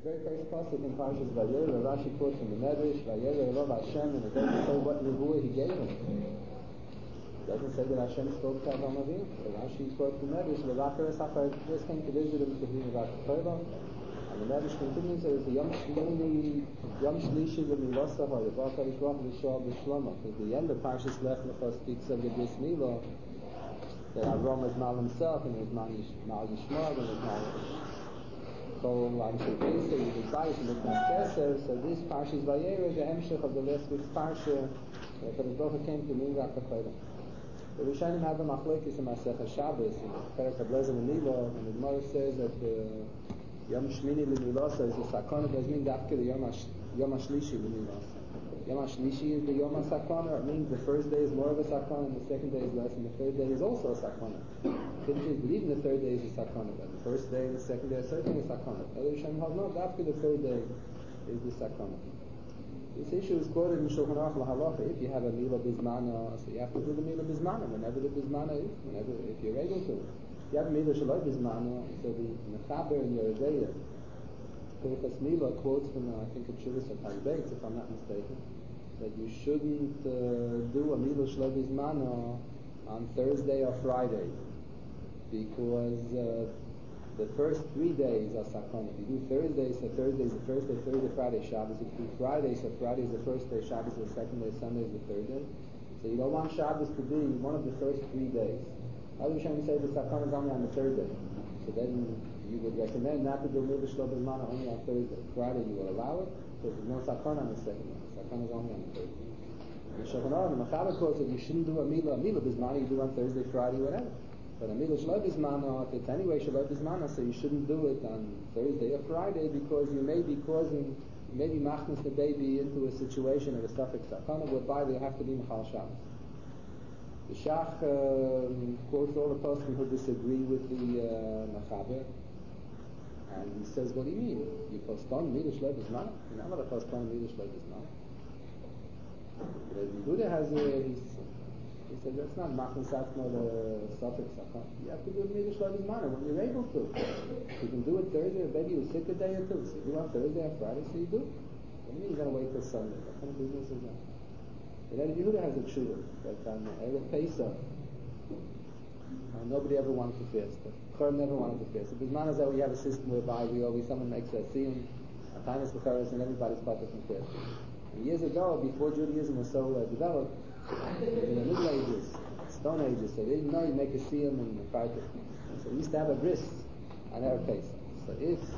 very first pasuk in Parshas Vayera, Rashi quotes from the Medrash, Vayera Elov Hashem, and it doesn't say what nevuah he gave him. It doesn't say that Hashem spoke to Avraham Avinu. So Rashi quotes from the Medrash, V'vakar Esachar just came to visit him to be about the Torah. And the Medrash continues, it was the Yom Shlishi V'milosav HaYavach HaYishvach V'shal B'shlomo. At the end of Parshas Lech Lecha speaks of the Bris Milah, that Avraham was mal himself, and he was mal Yishmael, and he was mal Kol Anshe Pesach, he was Bayis, and he was Keser. So this Parshas Vayera is the Hemshech of the last week's Parsha, but the Baruch came to Minrak HaKoyim. The Rishonim have a machlokes in Masechah Shabbos, in Perek HaBlezer Nilo, and the Gemara says that Yom Shmini L'Milosa is the Sakona, does mean Dafke the Yom HaShlishi L'Milosa. Yom HaShlishi is the Yom HaSakona. It means the first day is more of a Sakona, and the second day is less, and the third day is also a Sakona. Even the third day is a Sakona, but the first day and the second day are certainly a Sakona. Other Rishonim hold no, Dafke the third day is the Sakona. This issue is quoted in Shulchan Aruch L'Halacha. If you have a Milah Bizmana, so you have to do the Milah Bizmana whenever the Bizmana is, if you're able to. If you have a Milah Shaloi Bizmana, so the Mechaber in Yeridea, Hilchas Milah quotes from, I think, a Chuvas of Hazbeitz, if I'm not mistaken, that you shouldn't do a Milah Shaloi Bizmana on Thursday or Friday, because the first 3 days are Sakona. If you do Thursday, so Thursday is the first day, Friday, Shabbos. If you do Friday, so Friday is the first day, Shabbos is the second day, Sunday is the third day. So you don't want Shabbos to be one of the first 3 days. Other Rishonim say the Sakona is only on the third day. So then you would recommend not to do Milah Shlo B'Zmana only on Thursday. Friday you will allow it, because there's no Sakona on the second day. The Sakona is only on the third day. The Shulchan Aruch, the Mechaber quotes that you shouldn't do a Milah B'Zmana, you do on Thursday, Friday, whatever. But a Milah Shaloi Bizmana, if it's anyway Shaloi Bizmana, so you shouldn't do it on Thursday or Friday, because you may be machnas the baby into a situation of a suffix sakana, whereby they have to be Mechal Shabbos. The Shach quotes all the poskim who disagree with the Mechaber, and he says, what do you mean? You postpone Milah Shaloi Bizmana? You're not going to postpone Milah Shaloi Bizmana. The Yehuda has he said, that's not machnas atzmo the suffix sakana. You have to do it Milah Shaloi Bizmana when you're able to. You can do it Thursday, or maybe you're sick a day or two, so you do it on Thursday or Friday, so you do. What do you mean you're going to wait till Sunday? What kind of business is that? But then Yehuda has a tshuva that on Erev Pesach, nobody ever wanted to fast, but Chorm never wanted to fast. So Bizmana is that we have a system whereby someone makes a siyum, a tainus b'charis, and everybody's part from fasting. And years ago, before Judaism was so developed, in the Middle Ages, Stone Ages, so they didn't know you make a siyum in the Friday. So we used to have a bris on Erev Pesach. So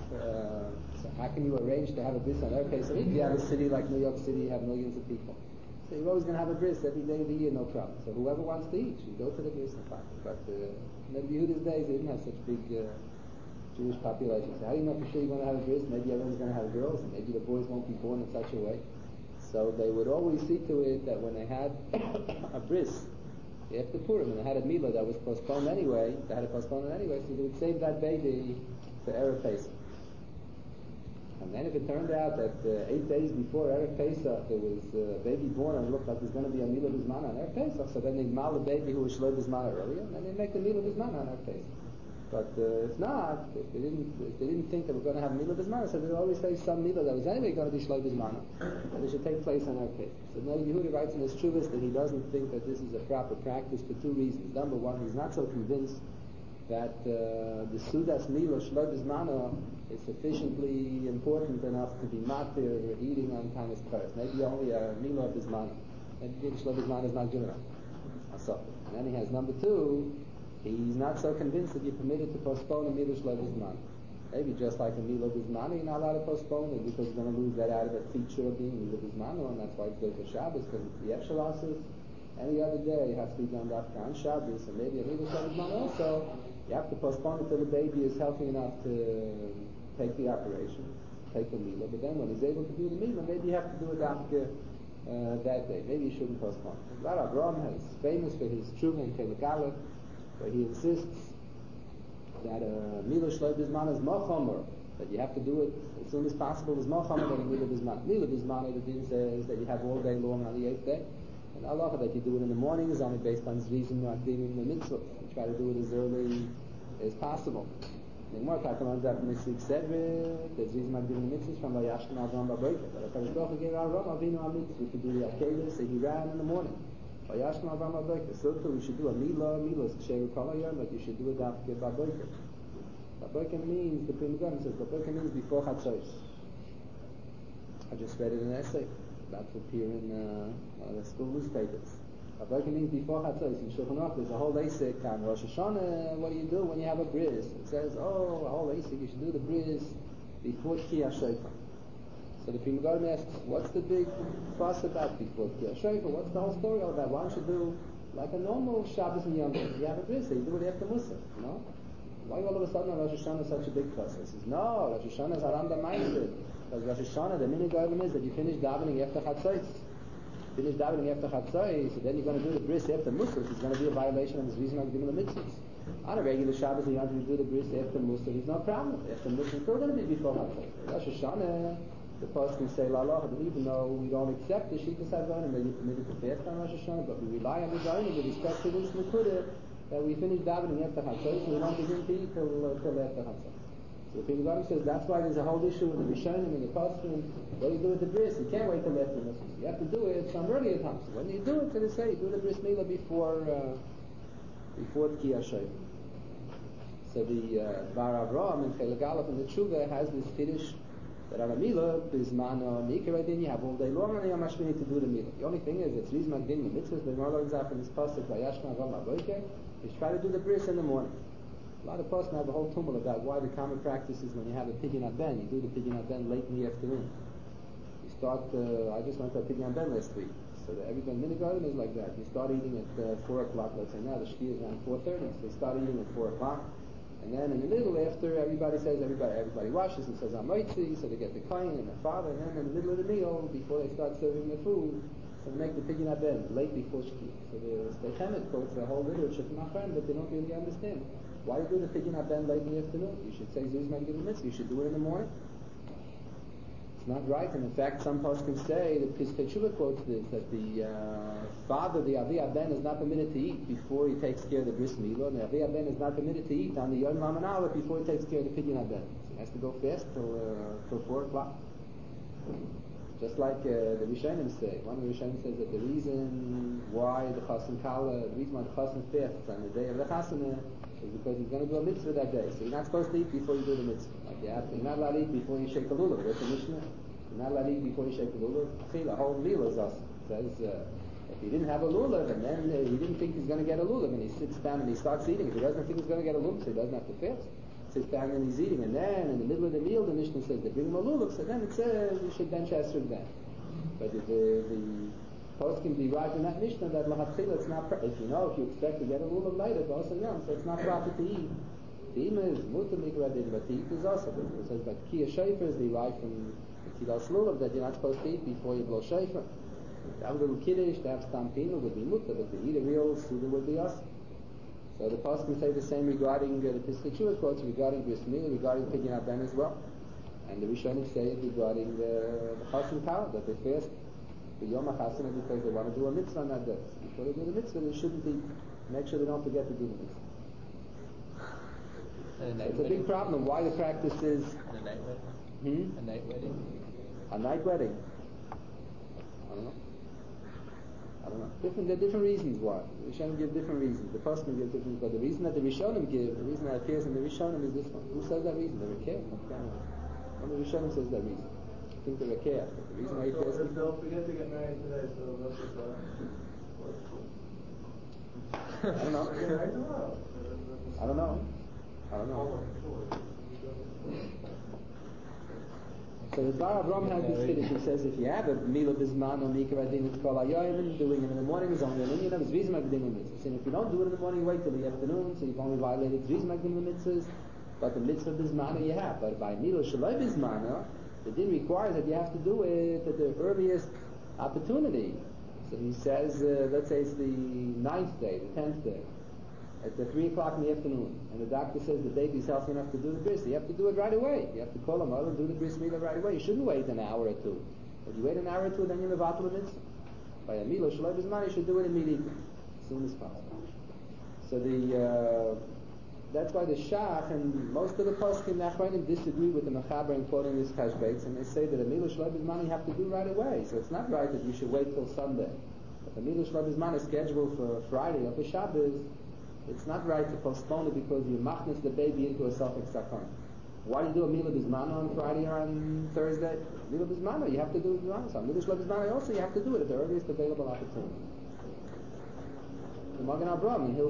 so how can you arrange to have a bris on Erev Pesach? If you have a city like New York City, you have millions of people. So you're always going to have a bris every day of the year, no problem. So whoever wants to eat, you go to the bris and find it. But in the Yehuda's days, they didn't have such big Jewish population. So how do you know for sure you're going to have a bris? Maybe everyone's going to have girls, and maybe the boys won't be born in such a way. So they would always see to it that when they had a bris after Purim, and they had a milah that was postponed anyway, they had to postpone it anyway, so they would save that baby for Erev Pesach. And then if it turned out that 8 days before Erev Pesach there was a baby born and it looked like there's going to be a milah b'zmana on Erev Pesach, so then they'd mal the baby who was shloi b'zmana earlier, and then they'd make the milah b'zmana on Erev Pesach. But if not, if they didn't think they were going to have milah b'zmana, so they'd always say some milah that was anyway going to be shloi b'zmana, and it should take place on Erev Pesach. So now Yehuda writes in his Chuvas that he doesn't think that this is a proper practice for 2 reasons. Number one, he's not so convinced that the Sudas milah shloi b'zmana is sufficiently important enough to be matir eating on tainus b'charis. Maybe only a milah b'zmana. Maybe shloi b'zmana is not good enough. And then he has number 2. He's not so convinced that you're permitted to postpone a milah shloi b'zmana. Maybe just like a milah b'zmana, you're not allowed to postpone it because you're going to lose that out of a feature of being milah b'zmana, and that's why it's good for Shabbos, because it's the Efshalasis. Any other day it has to be done after on Shabbos, and maybe a milah shloi b'zmana also. You have to postpone it till the baby is healthy enough to take the operation, take the milah. But then when he's able to do the milah, maybe you have to do it after that day. Maybe you shouldn't postpone it. Rav Avraham is famous for his tshuva in Chelik Aleph, where he insists that milah shloi b'zmana is more chomer, that you have to do it as soon as possible, is more chomer than a milah b'zmana. Milah b'zmana, the din says that you have all day long on the 8th day, and halacha that you do it in the morning is only based on zrizim makdimim the mitzvah. You try to do it as early as possible. The Gemara Taka learns that from the Six Sedre, there's reason why giving mitzvahs from Vayashkem Avram Baboker. But HaKadosh Baruch Hu gave Avram Avinu a mitzvah to do the Akedah, so he ran in the morning. Vayashkem Avram Baboker. So too, we should do a Milah is Ksheru Kol Hayom, but you should do a Dafke Baboker. Baboker means, the Pri Megadim says, Baboker means before Chatzos. I just read it in an essay about to appear in one of the school newspapers. Baboker means before Chatzos. In Shulchan Aruch, there's a whole Asik on Rosh Hashanah. What do you do when you have a bris? It says, a whole Asik, you should do the bris before Tkiyah Shofar. So the Pri Megadim asks, what's the big fuss about before Tkiyah Shofar? What's the whole story all about? Why don't you do like a normal Shabbos and Yom Tov? You have a bris, so you do it after Musaf, you know? Why all of a sudden on Rosh Hashanah such a big fuss? He says, no, Rosh Hashanah is Haram B'Maisid. Because Rosh Hashanah, the minhag is that you finish davening after Chatzos. Finish davening after Chatzos, so then you're going to do the bris after Musaf. It's going to be a violation of his reason of giving the mitzvahs. On a regular Shabbos, you want to do the bris after Musaf, there's no problem. After Musaf, it's still going to be before Chatzos. Rosh Hashanah, the post can say, La Allah, but even though we don't accept the Shittas HaGonim, that you're permitted to fast on Rosh Hashanah, but we rely on the Gonim with respect to this Nekudah, that we finish davening after Chatzos, and we don't begin to eat till after Chatzos. So the Pri Megadim says that's why there's a whole issue with the Rishonim and the Poskim. What do you do with the bris? You can't wait till after Musaf. You have to do it some earlier time. So when you do it, so they say, do the bris milah before Tkiyah Shofar. So the Bar Avram and Chelik Aleph and the Tshuva has this Kiddush that on a milah, Bizmano Mikra Din, you have all day long on Yom Hashmini to do the milah. The only thing is, it's Rizma Din, the mitzvahs, the Gemara learns out from this pasuk by Yashma Avram Baboker, is try to do the bris in the morning. A lot of poskim have a whole tumult about why the common practice is when you have a Pidyon Ben, you do the Pidyon Ben late in the afternoon. You start, I just went to a Pidyon Ben last week, so everybody minhag is like that. You start eating at 4 o'clock, let's say now the shki is around 4:30, so you start eating at 4 o'clock, and then in the middle, after everybody washes and says Amoitzi, so they get the kohen and the father, and then in the middle of the meal, before they start serving the food, so they make the Pidyon Ben late before shki. So the Sdei Chemet quotes the whole literature from Achron, but they don't really understand. Why do the Pidyon Ben late in the afternoon? You should say Zuz Magid Mitzvah. You should do it in the morning. It's not right, and in fact, some poskim say that Piskei Tshuva quotes this, that the father, the Avi Ben, is not permitted to eat before he takes care of the bris milah, and the Avi Ben is not permitted to eat on the Yom Laman before he takes care of the Pidyon Ben. So he has to go fast till 4 o'clock. Just like the Rishonim say. One of the Rishonim says that the reason why the Chassan Kala, the reason why the Chassan fasts on the day of the Chassanah is because he's going to do a mitzvah that day. So you're not supposed to eat before you do the mitzvah. Like you're not allowed to eat before you shake the lulav. That's the Mishnah. You're not allowed to eat before you shake the lulav. See, the whole meal is awesome. It says if he didn't have a lulav and then he didn't think he's going to get a lulav and he sits down and he starts eating, if he doesn't think he's going to get a lulav, so he doesn't have to fast. Sits down and he's eating, and then in the middle of the meal, the Mishnah says they bring him a lulav, so then it says you should bench Esrog then. But the poskim derived in that Mishnah that l'hatchila it's not if you expect to get a lulav later, it's also young, so it's not proper to eat. The ima is mutar mikra din, but to eat is also. It says but Tkiyah Shofar is derived from the Tilas lulav that you're not supposed to eat before you blow shofar. To have a little kiddush, to have stampino would be mutar, but to eat a real suda would be also. So the poskim say the same regarding the Piskei Tshuva quotes regarding bris milah, regarding Pidyon Ben as well. And the Rishonim say it regarding the Chassan Kala, that they fast the Yom HaChassanah because they want to do a mitzvah on that day. So before they do the mitzvah, they shouldn't eat. Make sure they don't forget to do the mitzvah. So it's a big problem why the practice is... A night wedding? A night wedding? A night wedding? I don't know. There are different reasons why. The Rishonim give different reasons. The Poskim give different reasons. But the reason that the Rishonim give, the reason that appears in the Rishonim is this one. Who says that reason? The Rekeh? One of the Rishonim says that reason. I think the Rekeh. The reason why he appears in... Don't forget to get married today, so that's I don't know. I don't know. So the Bar Avram has this finish. He says if you have a milah bizman or mikra din, it's called ayoyim, doing it in the morning is only an Indian of his reason magdim mitzvahs. And if you don't do it in the morning, wait till the afternoon, so you've only violated his reason magdim mitzvahs, but the mitzvah bizmana you have. But by milah shaloi bizmana, the din requires that you have to do it at the earliest opportunity. So he says, let's say it's the 9th day, the 10th day. At 3 o'clock in the afternoon, and the doctor says the baby's healthy enough to do the bris, you have to do it right away. You have to call a mother and do the bris milah right away. You shouldn't wait an hour or two. If you wait an hour or two, then you're mevatel the mitzvah. By a milah shaloi bizman, you should do it immediately, as soon as possible. So the that's why the Shach and most of the poskim Nachronim disagree with the Mechaber in quoting this Kashbeitz, and they say that a Milah Shlo Bizman you have to do right away. So it's not right that you should wait till Sunday. If a Milah Shlo Bizman is scheduled for Friday or for Shabbos, it's not right to postpone it because you machnas the baby into a Safek Sakon. Why do you do a Milah Bizman on Friday or on Thursday? Milah Bizman, you have to do it on Sunday. Milah Shlo Bizman also you have to do it at the earliest available opportunity. The Magen Avraham in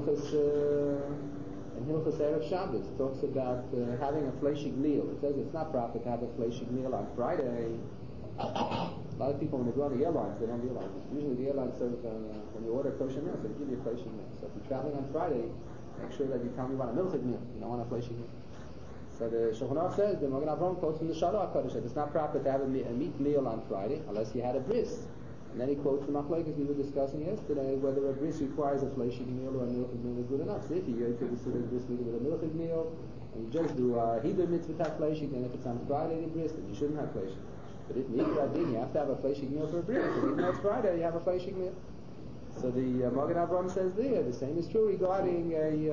Hilchos Erev Shabbos talks about having a fleshig meal. It says it's not proper to have a fleshig meal on Friday. A lot of people when they go on the airlines, they don't realize this. Usually the airlines serve, when you order kosher meal, so they give you a fleshig meal. So if you're traveling on Friday, make sure that you tell me you want a milchig meal. You don't want a fleshig meal. So the Shulchan Aruch says, the Magen Avraham quotes from the Shalach HaKadosh, that it's not proper to have a meat meal on Friday unless you had a bris. And then he quotes the machlokes we were discussing yesterday, whether a bris requires a fleshig meal or a milchig meal is good enough. So if you go to the Suda bris with a milchig meal, and you just do a Hebrew mitzvah fleshig, then if it's on Friday the bris, then you shouldn't have fleshig. But if you have to have a fleshig meal for a bris, and even though it's Friday, you have a fleshig meal. So the Magen Avraham says there, the same is true regarding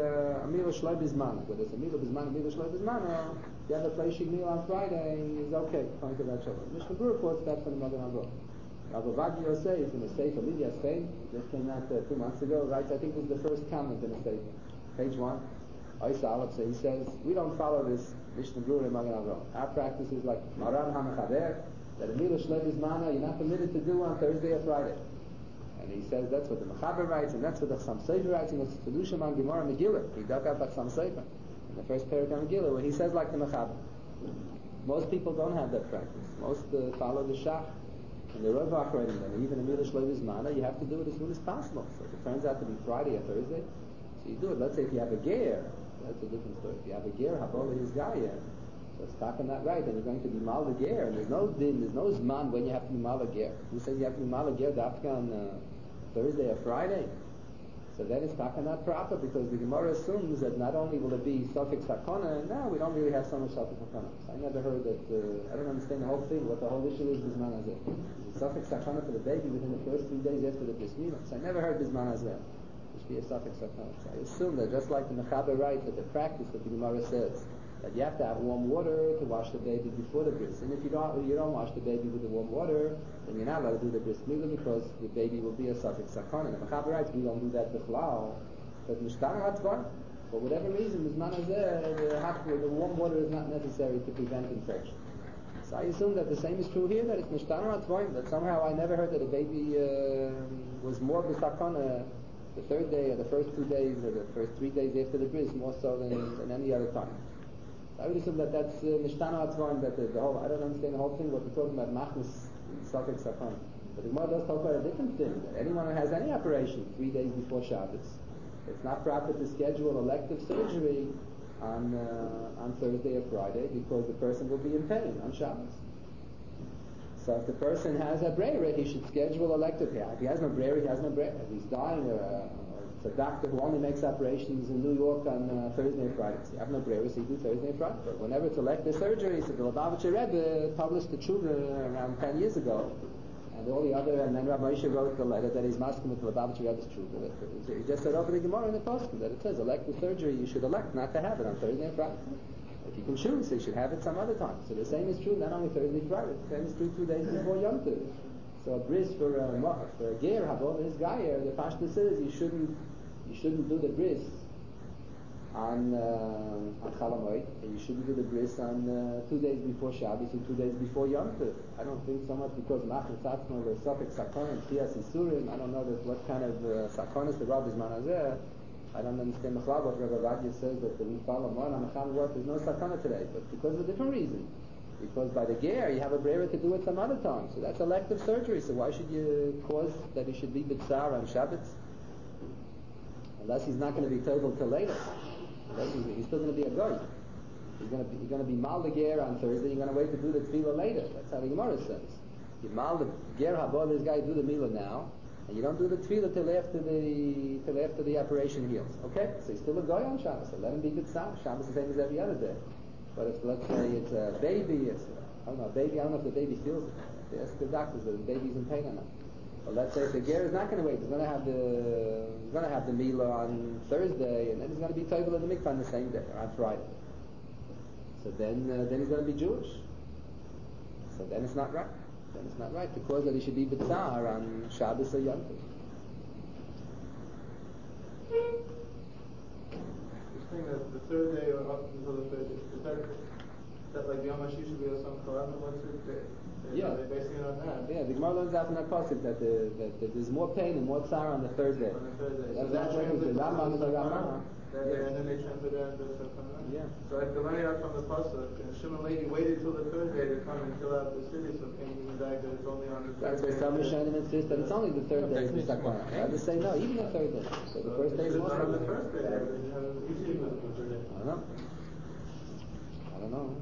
a meal of Shloi Bizman. Whether it's a meal of Bizman, a meal of Shloi Bizman, or if you have a fleshig meal on Friday, is okay, according to that Shalom. Mishnah Berurah quotes that from the Magen Avraham. Rabbi Vadi Yosef in the Sefer Lydia Spain, just came out 2 months ago, writes, I think this is the first comment in the Sefer, page 1. Ois Aleph, so he says, we don't follow this Mishnah Berurah and Magen Avraham. Our practice is like Maran HaMechaber, that a meal of Shloi Bizman you're not permitted to do on Thursday or Friday. And he says that's what the Mechaber writes, and that's what the Chassam Sofer writes, and it's Kedushim on Gemara Megillah. He dug up Chassam Sofer in the first parak on Megillah, where he says like the Mechaber. Most people don't have that practice. Most follow the Shach. And the Rav Achronim, and even a Milah Shlo Bizman, you have to do it as soon as possible. So if it turns out to be Friday or Thursday, so you do it. Let's say if you have a ger, that's a different story. If you have a ger, Habola his Gayer, so it's talking that right, then you're going to be Mal the ger, and there's no Zman when you have to be Mal the ger. Who says you have to be Mal the ger Dafka on Thursday or Friday? So then it's talking not proper, because the Gemara assumes that not only will it be Safek Sakona, now we don't really have so much Safek Sakona. So I never heard that, I don't understand the whole thing, what the whole issue is Bizman Hazeh. Safek Sakona for the baby within the first 3 days after the bris milah. So I never heard Bizman Hazeh. There should be a Safek Sakona. So I assume that just like the Mechaber writes, that the practice that the Gemara says, that you have to have warm water to wash the baby before the bris. And if you don't wash the baby with the warm water, then you're not allowed to do the bris milah because the baby will be a Safek Sakona. The Mechaber writes, we don't do that b'chlal, but Mishtana Hatzvar. For whatever reason, Bizman Hazeh, the warm water is not necessary to prevent infection. So I assume that the same is true here, that it's Mishtana Hatzvar, that somehow I never heard that a baby was more b'sakona the third day or the first 2 days or the first 3 days after the bris, more so than any other time. I would assume that that's Mishtana Hatzvar, that the whole, I don't understand the whole thing, what we're talking about, Machnas, Safek Sakon. But the Gemara does talk about a different thing, that anyone who has any operation 3 days before Shabbos, it's not proper to schedule elective surgery on Thursday or Friday, because the person will be in pain on Shabbos. So if the person has a brera, he should schedule elective. If he has no brera, he has no brera. If he's dying, or it's a doctor who only makes operations in New York on Thursday and Friday. So you have no brera, so you do Thursday and Friday. But whenever it's elective surgery, so the Lubavitcher Rebbe published the Tshuva around 10 years ago, and all the other, and then Rabbi Moshe wrote the letter that he's masking with the Lubavitcher Rebbe's Tshuva. He just said over the Gemara in the Poskim that it says elective surgery, you should elect not to have it on Thursday and Friday. If you can choose, so you should have it some other time. So the same is true not only Thursday, Friday. The same is true 2 days before Yom Tov. So a bris for a ger, Havol, his gayer, the Pashta says you shouldn't do the bris on Chalamoid, and you shouldn't do the bris on 2 days before Shabbos and 2 days before Yom Tov. I don't think so much because Machnas Atzma or Safek Sakon and Tiyas Isurim. I don't know what kind of Sakonis the Rav Bizman Hazeh. I don't understand the what Rabbi Vadia says that we follow Moran HaMecham work. There's no sakana today, but because of a different reason. Because by the ger, you have a brera to do it some other time. So that's elective surgery. So why should you cause that he should be b'tzar on Shabbat? Unless he's not going to be total till later. Unless he's still going to be a goy. You're going to be mal the ger on Thursday. You're going to wait to do the tefillah later. That's how the Gemara says. You mal the ger habol, this guy do the milah now. And you don't do the tefillah till after the operation heals. Okay? So he's still a goy on Shabbos. So let him be b'tzar. Shabbos is the same as every other day. But if, let's say, it's a baby, I don't know if the baby feels it. They ask the doctors that the baby's in pain or not. Well, let's say if the ger is not going to wait, he's going to have the Mila on Thursday, and then he's going to be Toivel in the mikvah on the same day, or on Friday. So then he's going to be Jewish. So then it's not right. Then it's not right to cause that he should be B'tzar on Shabbos or Yom Tov. You're saying that the third day or up until the third day, is that like Yom HaShish should be some Korban? What's it? Yeah. They're basing it on that. Yeah, the Gemara learns out from that pasuk that there's more pain and more tsar on the third day. On the third day. That's So that what translates the Rambam and the Rambam. that day, and then they translate that into Shulchan. Yeah. So like the learning out from the pasuk, and Shimon Levi waited till the third day to come and fill out the city, so can you back that it's only on the third That's day? where some Rishonim insist that it's only the third day is the sakana. Others say no, even the third day. So the first day is It's more. on the first day. I don't know.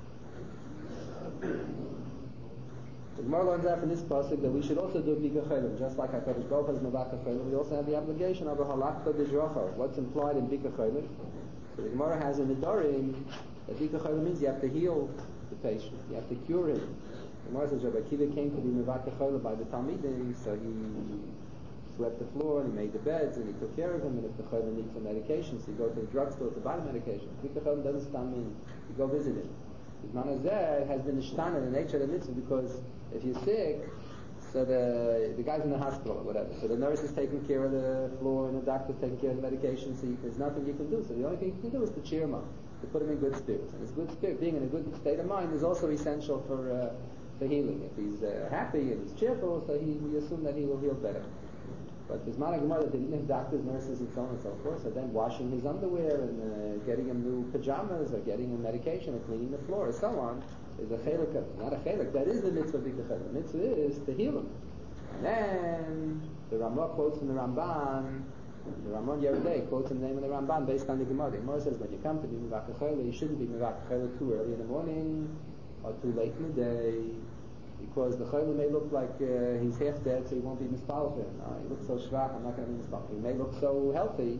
The Gemara learns out from this pasuk that we should also do Bika Cholim, just like HaKadosh Baruch Hu is Mevaka Cholim. We also have the obligation of a halakha d'zrocha. What's implied in Bika Cholim? So the Gemara has in the Dorim that Bika Cholim means you have to heal the patient, you have to cure him. The Gemara says Rabbi Akiva came to be Mevaka Cholim by the Talmidim, so he swept the floor and he made the beds and he took care of him. And if the Cholim needs some medication, so you go to the drugstore to buy the medication. Bika Cholim doesn't stand mean you go visit him. Zman Hazeh has been ishtana, the nature of the mitzvah, because if you're sick, so the guy's in the hospital or whatever, so the nurse is taking care of the floor and the doctor's taking care of the medication, so there's nothing you can do. So the only thing you can do is to cheer him up, to put him in good spirits. And his good spirit, being in a good state of mind, is also essential for healing. If he's happy and he's cheerful, so we assume that he will heal better. But there's not a Gemara that they didn't have doctors, nurses, and so on and so forth. So then washing his underwear and getting him new pajamas, or getting him medication, or cleaning the floor, and so on, is a chelik. Not a chelik. That is the mitzvah. The mitzvah is to heal him. And then the Ramah quotes from the Ramban. The Ramon Yeridei quotes in the name of the Ramban based on the Gemara. The Gemara says when you come to be mevakah chayla, you shouldn't be mevakah chayla too early in the morning or too late in the day. Because the chayla may look like he's half dead, so he won't be mispal for him. He looks so shvach, I'm not going to be mispal for him. He may look so healthy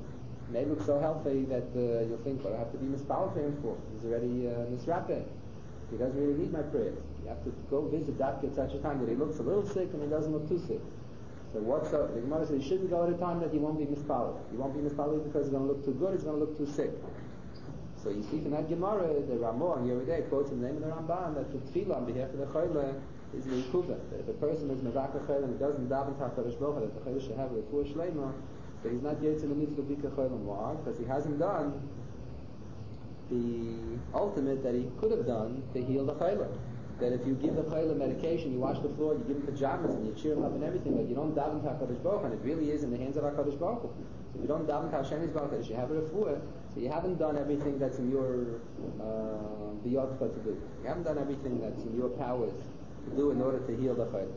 that you'll think, what do I have to be mispal for him for? He's already misrape. He doesn't really need my prayers. You have to go visit doctor at such a time that he looks a little sick and he doesn't look too sick. So the Gemara says he shouldn't go at a time that he won't be mispal. He won't be mispal because he's going to look too good, he's going to look too sick. So you see from that Gemara, the Ramah on Yeridei quotes in the name of the Ramban that the tefillah on behalf of the chayla is the ikuva. That if a person is mevakah chayla and doesn't daven to HaKadosh Baruch Hu that the chayla should have a refuah shleima, so he's not yet in the mitzvah of bika chayla. Why? Because he hasn't done the ultimate that he could have done to heal the chayla. That if you give the chayla medication, you wash the floor, you give him pajamas and you cheer him up and everything, but you don't daven to HaKadosh Baruch Hu, and it really is in the hands of HaKadosh Baruch Hu. So if you don't daven to Hashem Yisbarach that you should have a refuah, so you haven't done everything that's in your biyotcha to do. You haven't done everything that's in your powers to do in order to heal the chayla.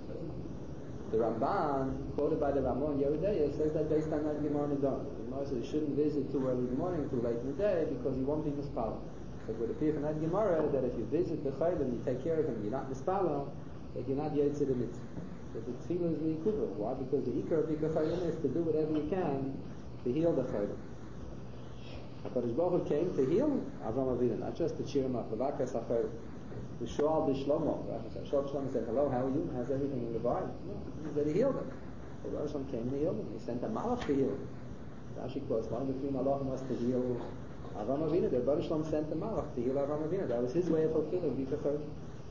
The Ramban, quoted by the Ramon Yeridei, says that based on that Gemara Nidon. The Gemara says you shouldn't visit too early in the morning, too late in the day, because you won't be mispal. So it would appear from that Gemara that if you visit the chayla and you take care of him, you're not mispal, that you're not yetzer the mitzvah. So the tefillah is the ikuva. Why? Because the ikar of bika chayla is to do whatever you can to heal the chayla. HaKadosh Baruch Hu came to heal Avram Avinu, not just to cheer him up. Levakas hachayla. The Shoal B'Shlomo. Shoal B'Shlomo said, "Hello, how are you? How's everything in the Bible?" No, he said he healed him. The Rosh Hashanah came and he healed him. He sent a malach to heal him. Rashi quotes, one of the three malachim was to heal Avram Avinu. The Rosh Hashanah sent a malach to heal Avram Avinu. That was his way of fulfilling Bika Chayla.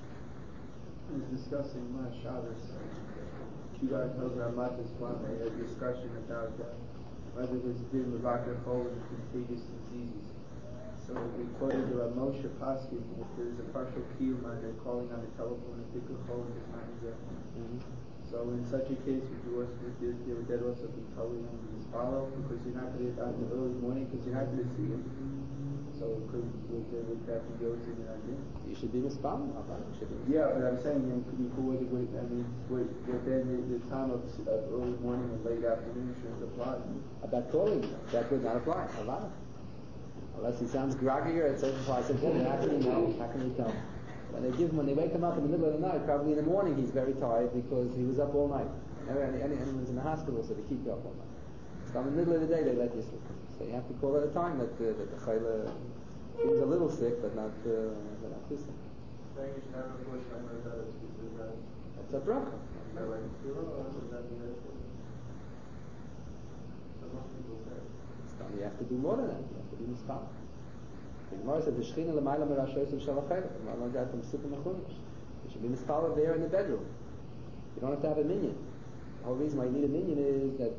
I was discussing last Shabbos. You guys know Ramat is one. They had a discussion about whether there's been Mevakah Chol and contagious diseases. So we quoted the Rav Moshe Paskin. If there's a partial kiyum and they're calling on the telephone and Bika Chol is not there. So in such a case, they would also be telling him to follow because you're not going to get out in the early morning because you're not going to see him. So would that be yours in your idea? You should be responding. Yeah, but I'm saying then would then the time of early morning and late afternoon should apply. About calling, that would not apply. Unless he sounds groggier at certain parts of the day. How can you know? How can you tell? When they wake him up in the middle of the night, probably in the morning he's very tired because he was up all night. Anyone's in the hospital, so they keep you up all night. So in the middle of the day they let you sleep. So you have to call at a time that the chayla seems a little sick, but not too sick. Saying you should have a push on those others because That's a bracha. Is that like a tefillah, or does that mean that? That's what people say. You have to do more than that. You have to be mispal. The Gemara says, "V'shchina l'mayla merashoyis shalachayla." The Gemara got from Sukkah Mechumash. You should be mispal there in the bedroom. You don't have to have a minyan. The whole reason why you need a minyan is that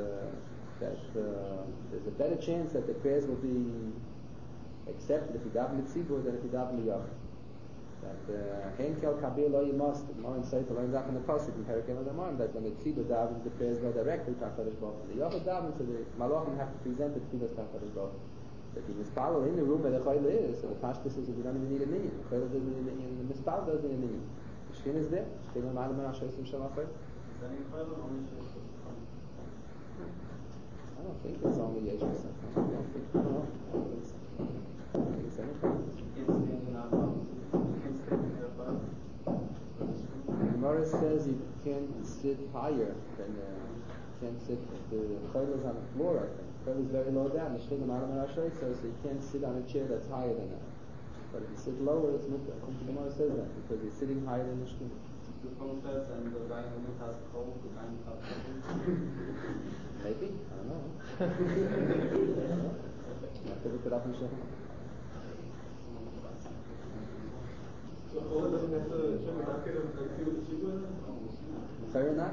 there's a better chance that the prayers will be accepted if you daven mitzibur than if you daven miyachid. That henkel kabir lo yimas. The Gemara says to learn that from the pasuk in Perikei Lamar that when the tzibur davens, the prayers go directly to Hakadosh Baruch Hu. The yachid davens, so the malachim have to present the tefillah to Hakadosh Baruch Hu. If you mispal in the room where the chayla is, so the pashtus is that you don't even need a minyan. The chayla doesn't need a minyan, and the mispal doesn't need a minyan. The shkin is there. Shkin ma'alam merashoyis shalachayla. Is any chayla only just I don't think it's only Yeshua. I don't think it's anything. The Gemara says you can't sit higher than can't sit. The chayla is on the floor. I think the chayla is very low down. The shkin ma'alam merashoyis, so you can't sit on a chair that's higher than that. But if you sit lower, it's mutter. I think the Gemara says that because you're sitting higher than the shkin. The phone says, and the guy in the room has cold, the guy in the house has Maybe? I don't know. You have to look it up and show him. So Chola doesn't have to check the market of the tzibur? Fair enough.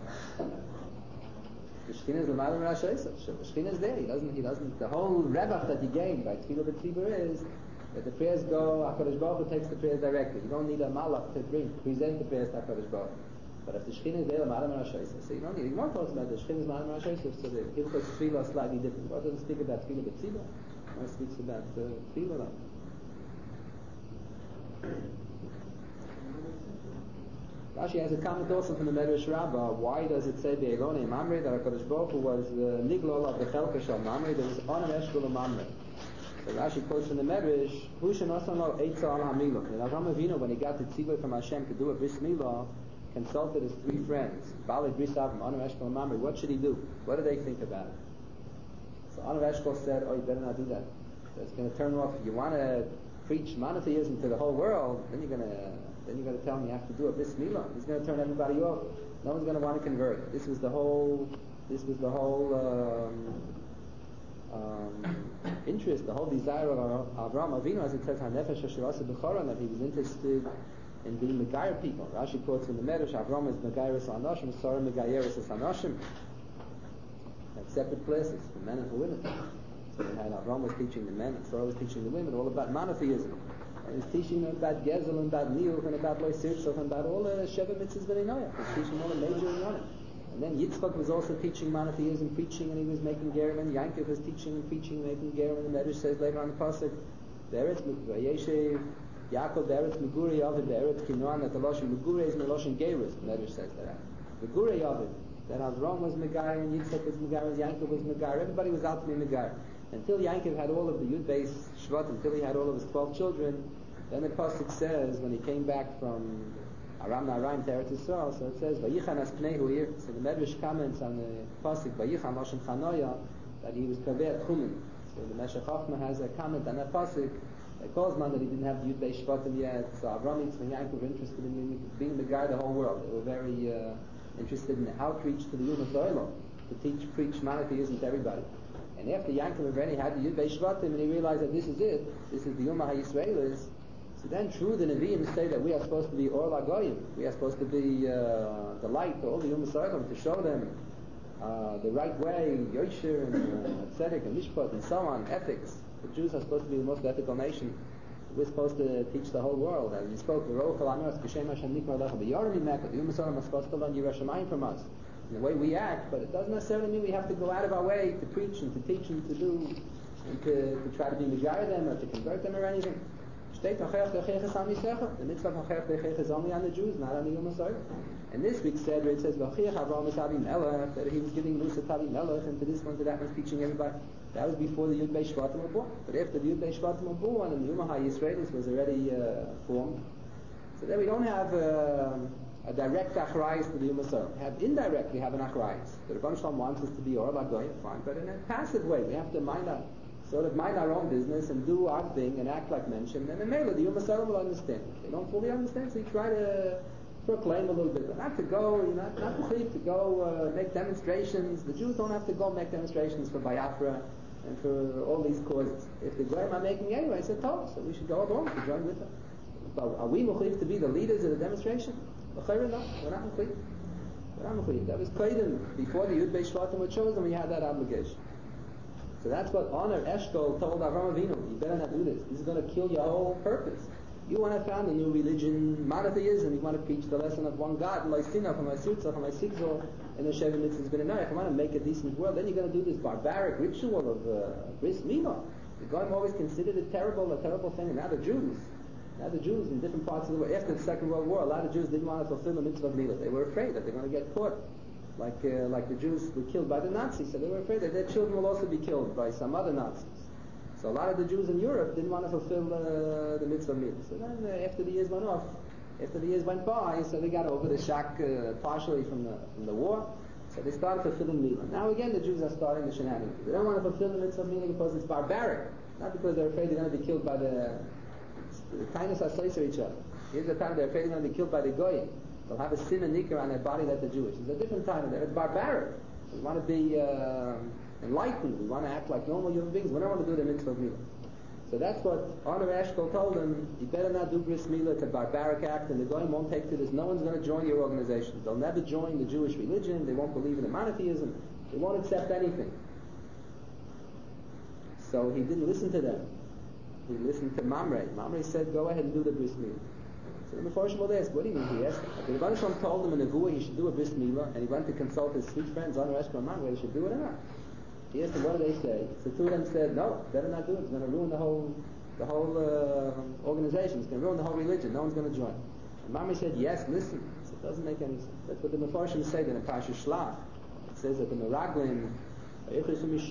The Shekhinah is the Malam Rasha. The Shekhinah is there. He doesn't. The whole revach that he gained by Tefillah B'Tzibur is that the prayers go. HaKadosh Baruch Hu takes the prayers directly. You don't need a malach to present the prayers to HaKadosh Baruch Hu. But if the Shekhinah is there, the Malam Rasha, so you don't need. The Gemara talks about the Shekhinah is Malam Rasha, so the Hilchos Tefillah is slightly different. The Gemara doesn't speak about Tefillah B'Tzibur. The Gemara speaks about Tefillah. Rashi has a comment also from the Medrash Rabbah. Why does it say Be'elonei Mamre that HaKadosh Baruch Hu was the Niglol of the Chelka Shal Mamre? There was Onem Eshkol of Mamre. So Rashi quotes from the Medrash, Hu Shenosan Lo Eitza Al HaMilach. And Avraham Avinu, when he got the tzivah from Hashem to do a bris milah, consulted his three friends, Balei Bris Avim, Onem Eshkol of Mamre. What should he do? What do they think about it? So Onem Eshkol said, oh, you better not do that. That's going to turn off. You want to preach monotheism to the whole world, then you're going to tell him you have to do a bris milah. He's going to turn everybody off. No one's going to want to convert. This was the whole interest, the whole desire of Avraham Avinu, as it says, HaNefesh Asher Asa B'Choron, that he was interested in being Megayer people. Rashi quotes in the Medrash, Avraham is Megayeris Anoshim, Sarah Megayeris Anoshim. That's separate places for men and for women. So we had Avraham was teaching the men, and Sarah was teaching the women, all about monotheism. And he's teaching them about Gezel and about Niuch and about Lo Sirtzach and about all the Sheva Mitzvahs B'nai Noach. He's teaching all the major Inyanim. And then Yitzchak was also teaching monotheism, preaching, and he was making Gerim. And Yankov was teaching and preaching, making Gerim. And the Medrash says later on the pasuk, Be'eretz Vayeshev Yaakov Be'eretz Megurei Yavid Be'eretz Kinuan, that the Lashon Megurei is Meloshin Geirus. The Medrash says that. Megurei Yavid, that Avram was Megayer and Yitzchak was Megayer, and Yankov was Megayer. Everybody was out to be Megayer. Until Yankov had all of the Yud-Beis Shvat, until he had all of his 12 children, then the pasuk says when he came back from Aram Naharaim to Eretz Yisrael, so it says Vayichan as Pnei Huir. So the Medrash comments on the pasuk Vayichan Lashon Chanoya that he was Kaveh Tchumen. So the Meshech Chochmah has a comment on that pasuk that calls man that he didn't have the Yud-Beis Shvatim yet. So Avram Yitzchak and Yaakov were interested in being the guy the whole world. They were very interested in the outreach to the Yom Ha'olam, to preach monotheism to everybody. And after Yaakov already had the Yud-Beis Shvatim and he realized that this is it, this is the Yom HaYisraelis. So then true, the Nevi'im say that we are supposed to be Or LaGoyim. We are supposed to be the light to all the Yom Ha'olam, to show them the right way, Yosher and Tzedek and Mishpat and so on, ethics. The Jews are supposed to be the most ethical nation. We're supposed to teach the whole world. As we spoke, the Yom Ha'olam are supposed to learn Yiras Shamayim from us. In the way we act, but it doesn't necessarily mean we have to go out of our way to preach and to teach and to do and to try to be Megayer them or to convert them or anything. The mitzvah of Hachech Dechech is only on the Jews, not on the Yom HaSoil. And this week said where it says V'chiach Avraham es Avi Melech, that he was giving Musa to Avi Melech, and to this one to that one teaching everybody. That was before the Yud-Beis Shvatim were born. But after the Yud-Beis Shvatim were born and the Yom HaYisraelis was already formed, so then we don't have a direct achrayus to the Yom HaSoil. We have indirect, we have an achrayus. The Rebbeinu Shalom wants us to be Or LaGoyim, fine, but in a passive way. We have to mind our own business and do our thing and act like mentioned, and then maybe the Yom HaSoil will understand. They don't fully understand, so you try to proclaim a little bit, but not to go, not to go make demonstrations. The Jews don't have to go make demonstrations for Biafra and for all these causes. If the Goyim are making anyway, it's a Torah, so we should go along to join with them. But are we mechuyev to be the leaders of the demonstration? No, we're not mechuyev. We're not mechuyev. That was Kodim. Before the Yud Beit Shvatim were chosen, we had that obligation. So that's what Honor Eshkol told Avraham Avinu. You better not do this. This is going to kill your whole purpose. You want to found a new religion, monotheism. You want to preach the lesson of one God, my sinach, my sitzach, my sigzor, and the Sheva Mitzvahs ben Anayach. If you want to make a decent world, then you're going to do this barbaric ritual of bris milah. The Goyim always considered it a terrible thing. And now the Jews in different parts of the world, after the Second World War, a lot of Jews didn't want to fulfill the mitzvah of milah. They were afraid that they're going to get caught. Like the Jews were killed by the Nazis, so they were afraid that their children will also be killed by some other Nazis. So a lot of the Jews in Europe didn't want to fulfill the mitzvah of milah. So then after the years went by, so they got over the shock partially from the war, so they started fulfilling milah. Now again the Jews are starting the shenanigans. They don't want to fulfill the mitzvah of milah because it's barbaric, not because they're afraid they're going to be killed by the kindness are slaves for each other. Here's the time they're afraid they're going to be killed by the Goyim. They'll have a sin and nikkur on their body like the Jewish. It's a different time of there. It's barbaric. We want to be enlightened. We want to act like normal human beings. We don't want to do the mitzvah of milah. So that's what Honor Eshkol told them. You better not do bris milah. It's a barbaric act, and the Goyim won't take to this. No one's going to join your organization. They'll never join the Jewish religion. They won't believe in the monotheism. They won't accept anything. So he didn't listen to them. He listened to Mamre. Mamre said, go ahead and do the bris milah. So the Meforshim will ask, what do you mean? He asked him. The Rebbeinu Shalom told him in Nevuah he should do a bris milah, and he went to consult his sweet friends, Honor Eshkol and Mamre, whether he should do it or not. He asked them, what do they say? So two of them said, no, better not do it. It's going to ruin the whole organization. It's going to ruin the whole religion. No one's going to join. And Mamre said, yes, listen. So it doesn't make any sense. That's what the Meforshim say in the Parsha Shlach. It says that the Meraglim, it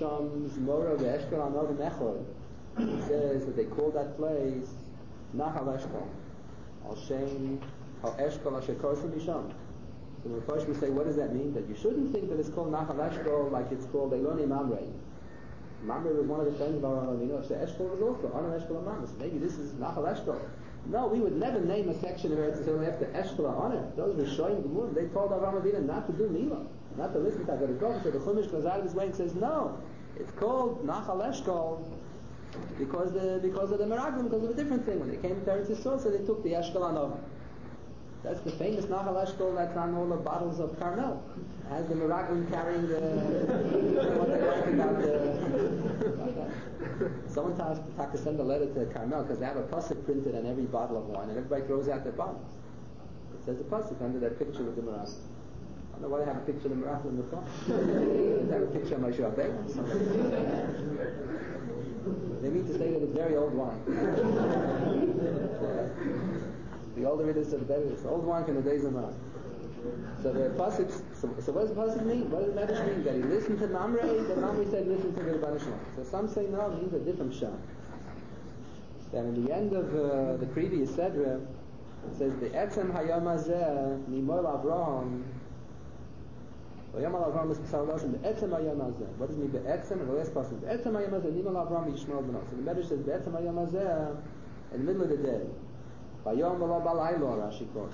says that they call that place Nachal Eshkol. Al Shem Al Eshkol Asher Korsim Misham. So the Meforshim will say, what does that mean? That you shouldn't think that it's called Nachal Eshkol like it's called Eloni Mamre. Mamre was one of the friends of our Avinu. So Eshkol was also Honor Eshkol and Mamre. So maybe this is Nachal Eshkol. No, we would never name a section of Eretz Yisrael after Eshkol or Honor. Those were showing the moon. They told Avraham Avinu not to do Milah, not to listen to HaKadosh. So the Chumash goes out of his way and says, no, it's called Nachal Eshkol because of the Meraglim, because of a different thing. When they came to Eretz Yisrael, so they took the Eshkol Anov. That's the famous Nachal Eshkol that's on all the bottles of Carmel. It has the Meraglim carrying what they write about that. Someone has to send a letter to Carmel because they have a pasuk printed on every bottle of wine, and everybody throws out their bottles. It says the pasuk under that picture of the Meraglim. I don't know why they have a picture of the Meraglim in the front. They have a picture of Moshe Rabbeinu. They mean to say that it's very old wine. The older it is, the better it is. Old wine from the days of Noah. So the pasuk. So what does the pasuk mean? What does the Medrash mean? That he listened to Mamre. That Mamre said, "Listen to the Rebbeinu Shalom." So some say no, it means a different shah. Then in the end of the previous Sedra, it says the Etzem Hayom Hazeh Nimol Avraham. Hayom Avraham is Pesach the Etzem Hayom Hazeh. What does it mean? The Etzem and the last pasuk. The Etzem Hayom Hazeh Nimol Avraham Yishmael B'no. So the Medrash says the Etzem Hayom Hazeh in the middle of the day. Vayom V'lo Balaylo, Rashi quotes.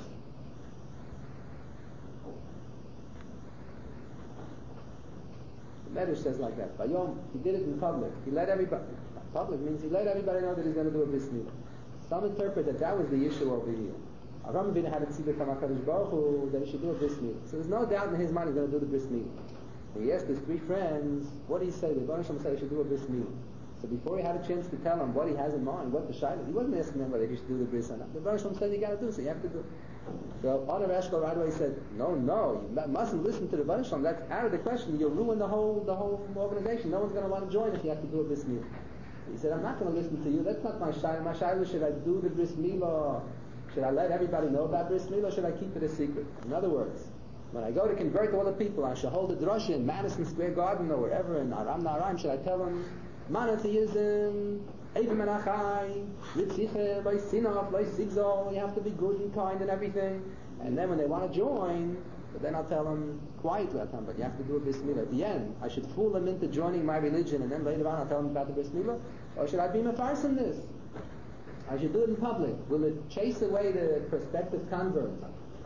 The Medrash says like that. Vayom, he did it in public. He let everybody. Public means he let everybody know that he's going to do a bris milah. Some interpret that was the issue over here. Avraham Avinu had a tzibur from HaKadosh Baruch Hu that he should do a bris milah. So there's no doubt in his mind he's going to do the bris milah. And he asked his three friends, what do you say? The Rebbeinu Shalom said he should do a bris milah. So before he had a chance to tell them what he has in mind, what the shayla, he wasn't asking them whether he should do the bris or not. The Rebbeinu Shalom said you got to do, so you have to do it. So Honor Eshkol right away said, no, you mustn't listen to the Rebbeinu Shalom. That's out of the question. You'll ruin the whole organization. No one's going to want to join if you have to do a bris milah. He said, I'm not going to listen to you. That's not my shayla. My shayla, should I do the bris milah? Should I let everybody know about bris milah, or should I keep it a secret? In other words, when I go to convert all the people, I should hold a drasha in Madison Square Garden or wherever in Aram Naraim. Should I tell them monotheism, Eivim Menachai, Ritzichem, Lo Sinach, Lo Sigzol, you have to be good and kind and everything. And then when they want to join, but then I'll tell them quietly, but you have to do a bris milah. At the end, I should fool them into joining my religion, and then later on I'll tell them about the bris milah. Or should I be mefarsim in this? I should do it in public. Will it chase away the prospective converts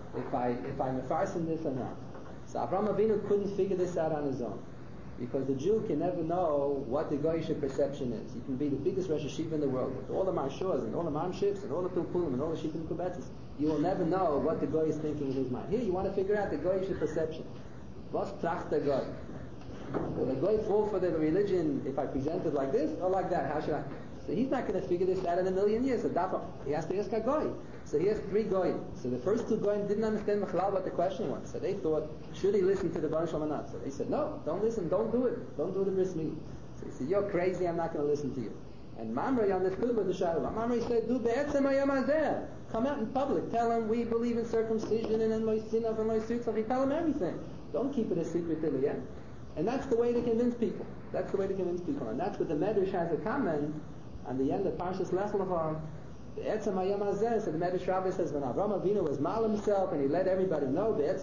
if I'm mefarsim this or not. So Avraham Avinu couldn't figure this out on his own. Because the Jew can never know what the Goyish perception is. He can be the biggest Rosh Hashiva in the world, with all the Marshurs and all the Mamshivs and all the Pilpulim and all the Shittim Kubetzes. You will never know what the Goy is thinking in his mind. Here you want to figure out the Goyish perception. Was tracht der Goy? Will the Goy fall for the religion if I present it like this or like that? How should I? So he's not going to figure this out in a million years. So he has to ask a Goy. So he has 3 Goyim. So the first 2 Goyim didn't understand what the question was. So they thought, should he listen to the Baruch Shalom or not? So they said, no, don't listen, don't do it. Don't do the bris milah. So he said, you're crazy, I'm not going to listen to you. And Mamre understood what the Shaila. Mamre said, do be'etzem hayom hazeh. Come out in public, tell him we believe in circumcision and in loy sinov and loy sutzach. Tell him everything. Don't keep it a secret till the end. And that's the way to convince people. That's the way to convince people. And that's what the Medrash has a comment on the end of Parshas Lech Lecha. So the Medrash Rabbah says when Avraham Avinu was mal himself and he let everybody know, let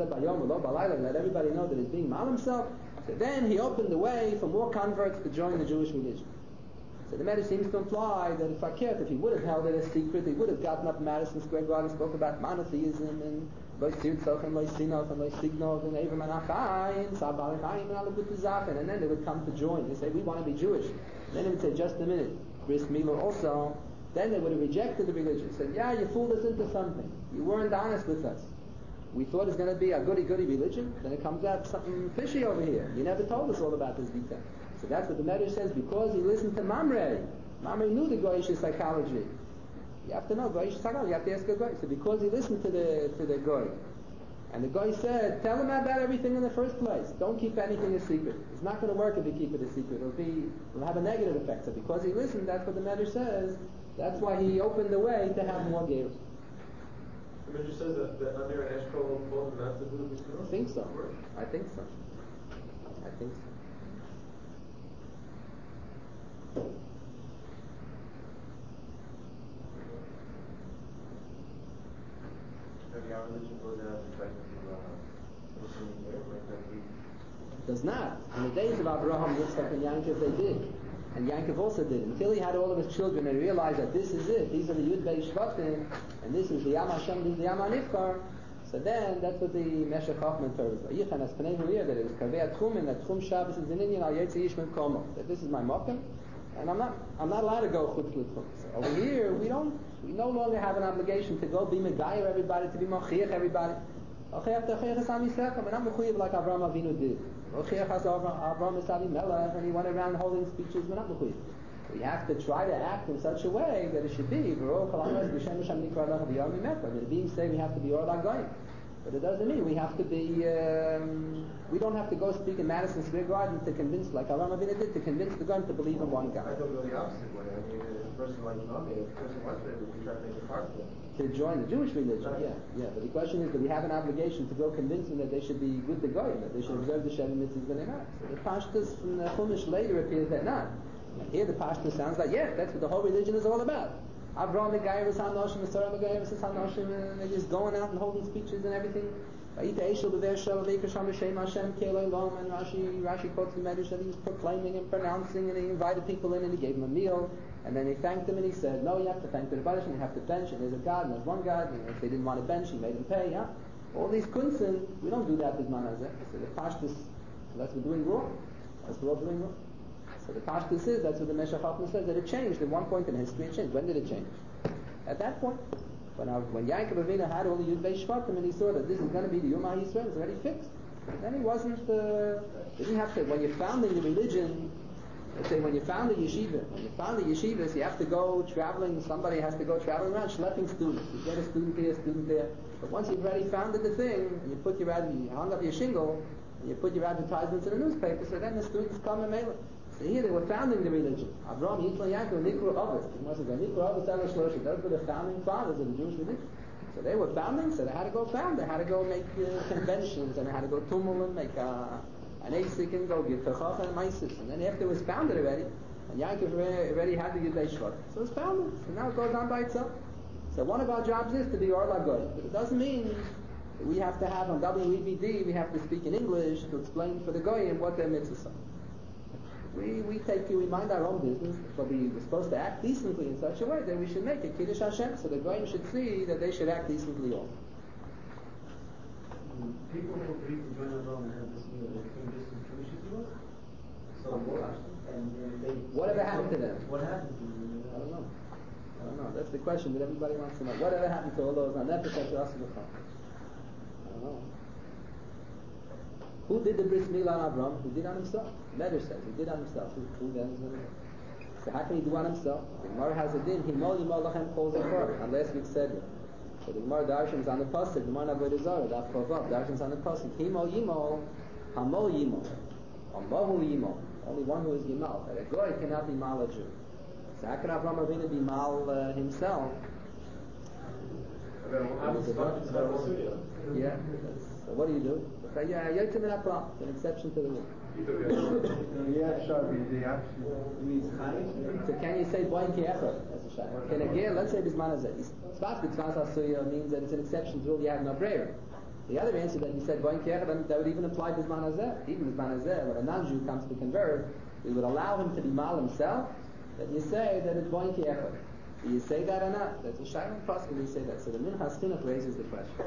everybody know that he's being mal himself, so then he opened the way for more converts to join the Jewish religion. So the Medrash seems to imply that if he would have held it a secret, he would have gotten up in Madison Square Garden and spoke about monotheism and Lo Sirtzach and Lo Sinov and Lo Signov and Avram and Achai and Sabal and Chaim and all the good Zafen, and then they would come to join. They say, we want to be Jewish. And then they would say, just a minute, bris milah also. Then they would have rejected the religion. Said, yeah, you fooled us into something. You weren't honest with us. We thought it was going to be a goody-goody religion. Then it comes out something fishy over here. You never told us all about this detail. So that's what the Medrash says. Because he listened to Mamre. Mamre knew the Goyish psychology. You have to know Goyish psychology. You have to ask a Goy. So because he listened to the Goy, and the Goy said, tell him about everything in the first place. Don't keep anything a secret. It's not going to work if you keep it a secret. It'll have a negative effect. So because he listened, that's what the Medrash says. That's why he opened the way to have more Geirus. The Medrash says that Amir and Eshkol told him not to do this. I think so. I think so. Maybe our religion goes out and tries to listen here, like that we... Does not. In the days of Abraham, Yitzchak, and Yankov, they did. And Yankov also did. Until he had all of his children and realized that this is it. These are the Yud Bei Shvatim, and this is the Yam Hashem, this is the Yam HaNifkar. So then, that's what the Meshech Chochmah Torah is. Vayichan as Pnei Huir, that it was Kavei HaTchum, and that Tchum Shabbos is an Indian, Al Yetzi Yish Min Komo. That this is my Mokem, and I'm not allowed to go Chutz L'Tchum. So over here, we no longer have an obligation to go be Megayer everybody, to be Mochiach everybody. Mochiach Techiach Es Am Yisrael, we're not Mechuyev like Avraham Avinu did. Mochiach has Avraham Es Avimelech, and he went around holding speeches, we're not Mechuyev. We have to try to act in such a way that it should be. Being said, we have to be Or Lagoyim. But it doesn't mean we have to be, we don't have to go speak in Madison Square Garden to convince, like Avraham Avinu did, to convince the Goyim to believe in one God. I don't go the opposite way. I mean, a person like Nami, if a person wants to, we try to make it hard for them. To join the Jewish religion, yeah. But the question is, do we have an obligation to go convince them that they should be with the Goyim, that they should observe the Sheva Mitzvahs when they're not? So the Pashtus from the Chumash later appears that not. And here the Pashtus sounds like, yes, that's what the whole religion is all about. Avraham the guy was Hanoshim, the Sarah the guy was Hanoshim, and they're just going out and holding speeches and everything. And Rashi quotes the Medrash that he was proclaiming and pronouncing, and he invited people in and he gave them a meal, and then he thanked them and he said, no, you have to thank the Rebbeinu, and you have to bench, and there's a God, and there's one God, and if they didn't want to bench, he made them pay, yeah? All these kunsten, we don't do that with Manazeh. So the Pashtus, that's what we're doing wrong. That's what we're all doing wrong. So the Pashtus is, that's what the Meshech Chochmah says, that it changed. At one point in history, it changed. When did it change? At that point. When Yaakov Avinu had all the Yud Bei Shvatim and he saw that this is going to be the Yom HaYisrael, it's already fixed. And then he didn't have to, when you're founding the religion, let's say when you found the yeshivas, you have to go traveling, somebody has to go traveling around, schlepping students. You get a student here, a student there. But once you've already founded the thing, and you hung up your shingle, and you put your advertisements in the newspaper, so then the students come and mail it. So here they were founding the religion. Avraham, Yitzchak, Yaakov, Nikru, Avos. Those were the founding fathers of the Jewish religion. So they were founding, so they had to go found. They had to go make conventions, and they had to go tumul and make an ASIC and go give Techacha and Maisis. And then after it was founded already, and Yaakov already had the Yud Bei Shvatim. So it was founded. So now it goes on by itself. So one of our jobs is to be Or Lagoy. But it doesn't mean that we have to have on WEBD, we have to speak in English to explain for the Goyim what their mitzvahs are. We mind our own business, but we're supposed to act decently in such a way that we should make it Kiddush Hashem, so the Goyim should see that they should act decently also. People who agreed to join Avram and have this meal, they came just as Jewish as he was. So whatever happened to them? What happened to them? I don't know. That's the question that everybody wants to know. Whatever happened to all those? I don't know. Who did the bris milah on Avram? Who did on himself? Medrash says he did on himself. Who then is going to do? So how can he do on himself? The Gemara has a din. Himol yimol lachem kol zakor. On last week's segment. So the Gemara Darshan is on the pasuk. The Gemara Avodah Zarah. Daf Chavav. Darshan is on the pasuk. Himol yimol, hamol yimol, amahu yimol. Only one who is yimal. But a goy cannot be mal a Jew. So how can Avram Avinu be mal himself? Yeah. So what do you do? Yeah, yotzim min haklam. It's an exception to the rule. So can you say boin ki'echad? That's a shayla. Can a ger, let's say bisman hazeh, tzvas b'tzvas hasuya means that it's an exception to the rule. You have no brayer. The other answer that you said boin ki'echad, that would even apply bisman hazeh. Even bisman hazeh, when a non-Jew comes to convert, we would allow him to be mal himself. That you say that it's boin ki'echad. Do you say that or not? That's a shayla. Possibly you say that. So the Minchas Chinuch raises the question.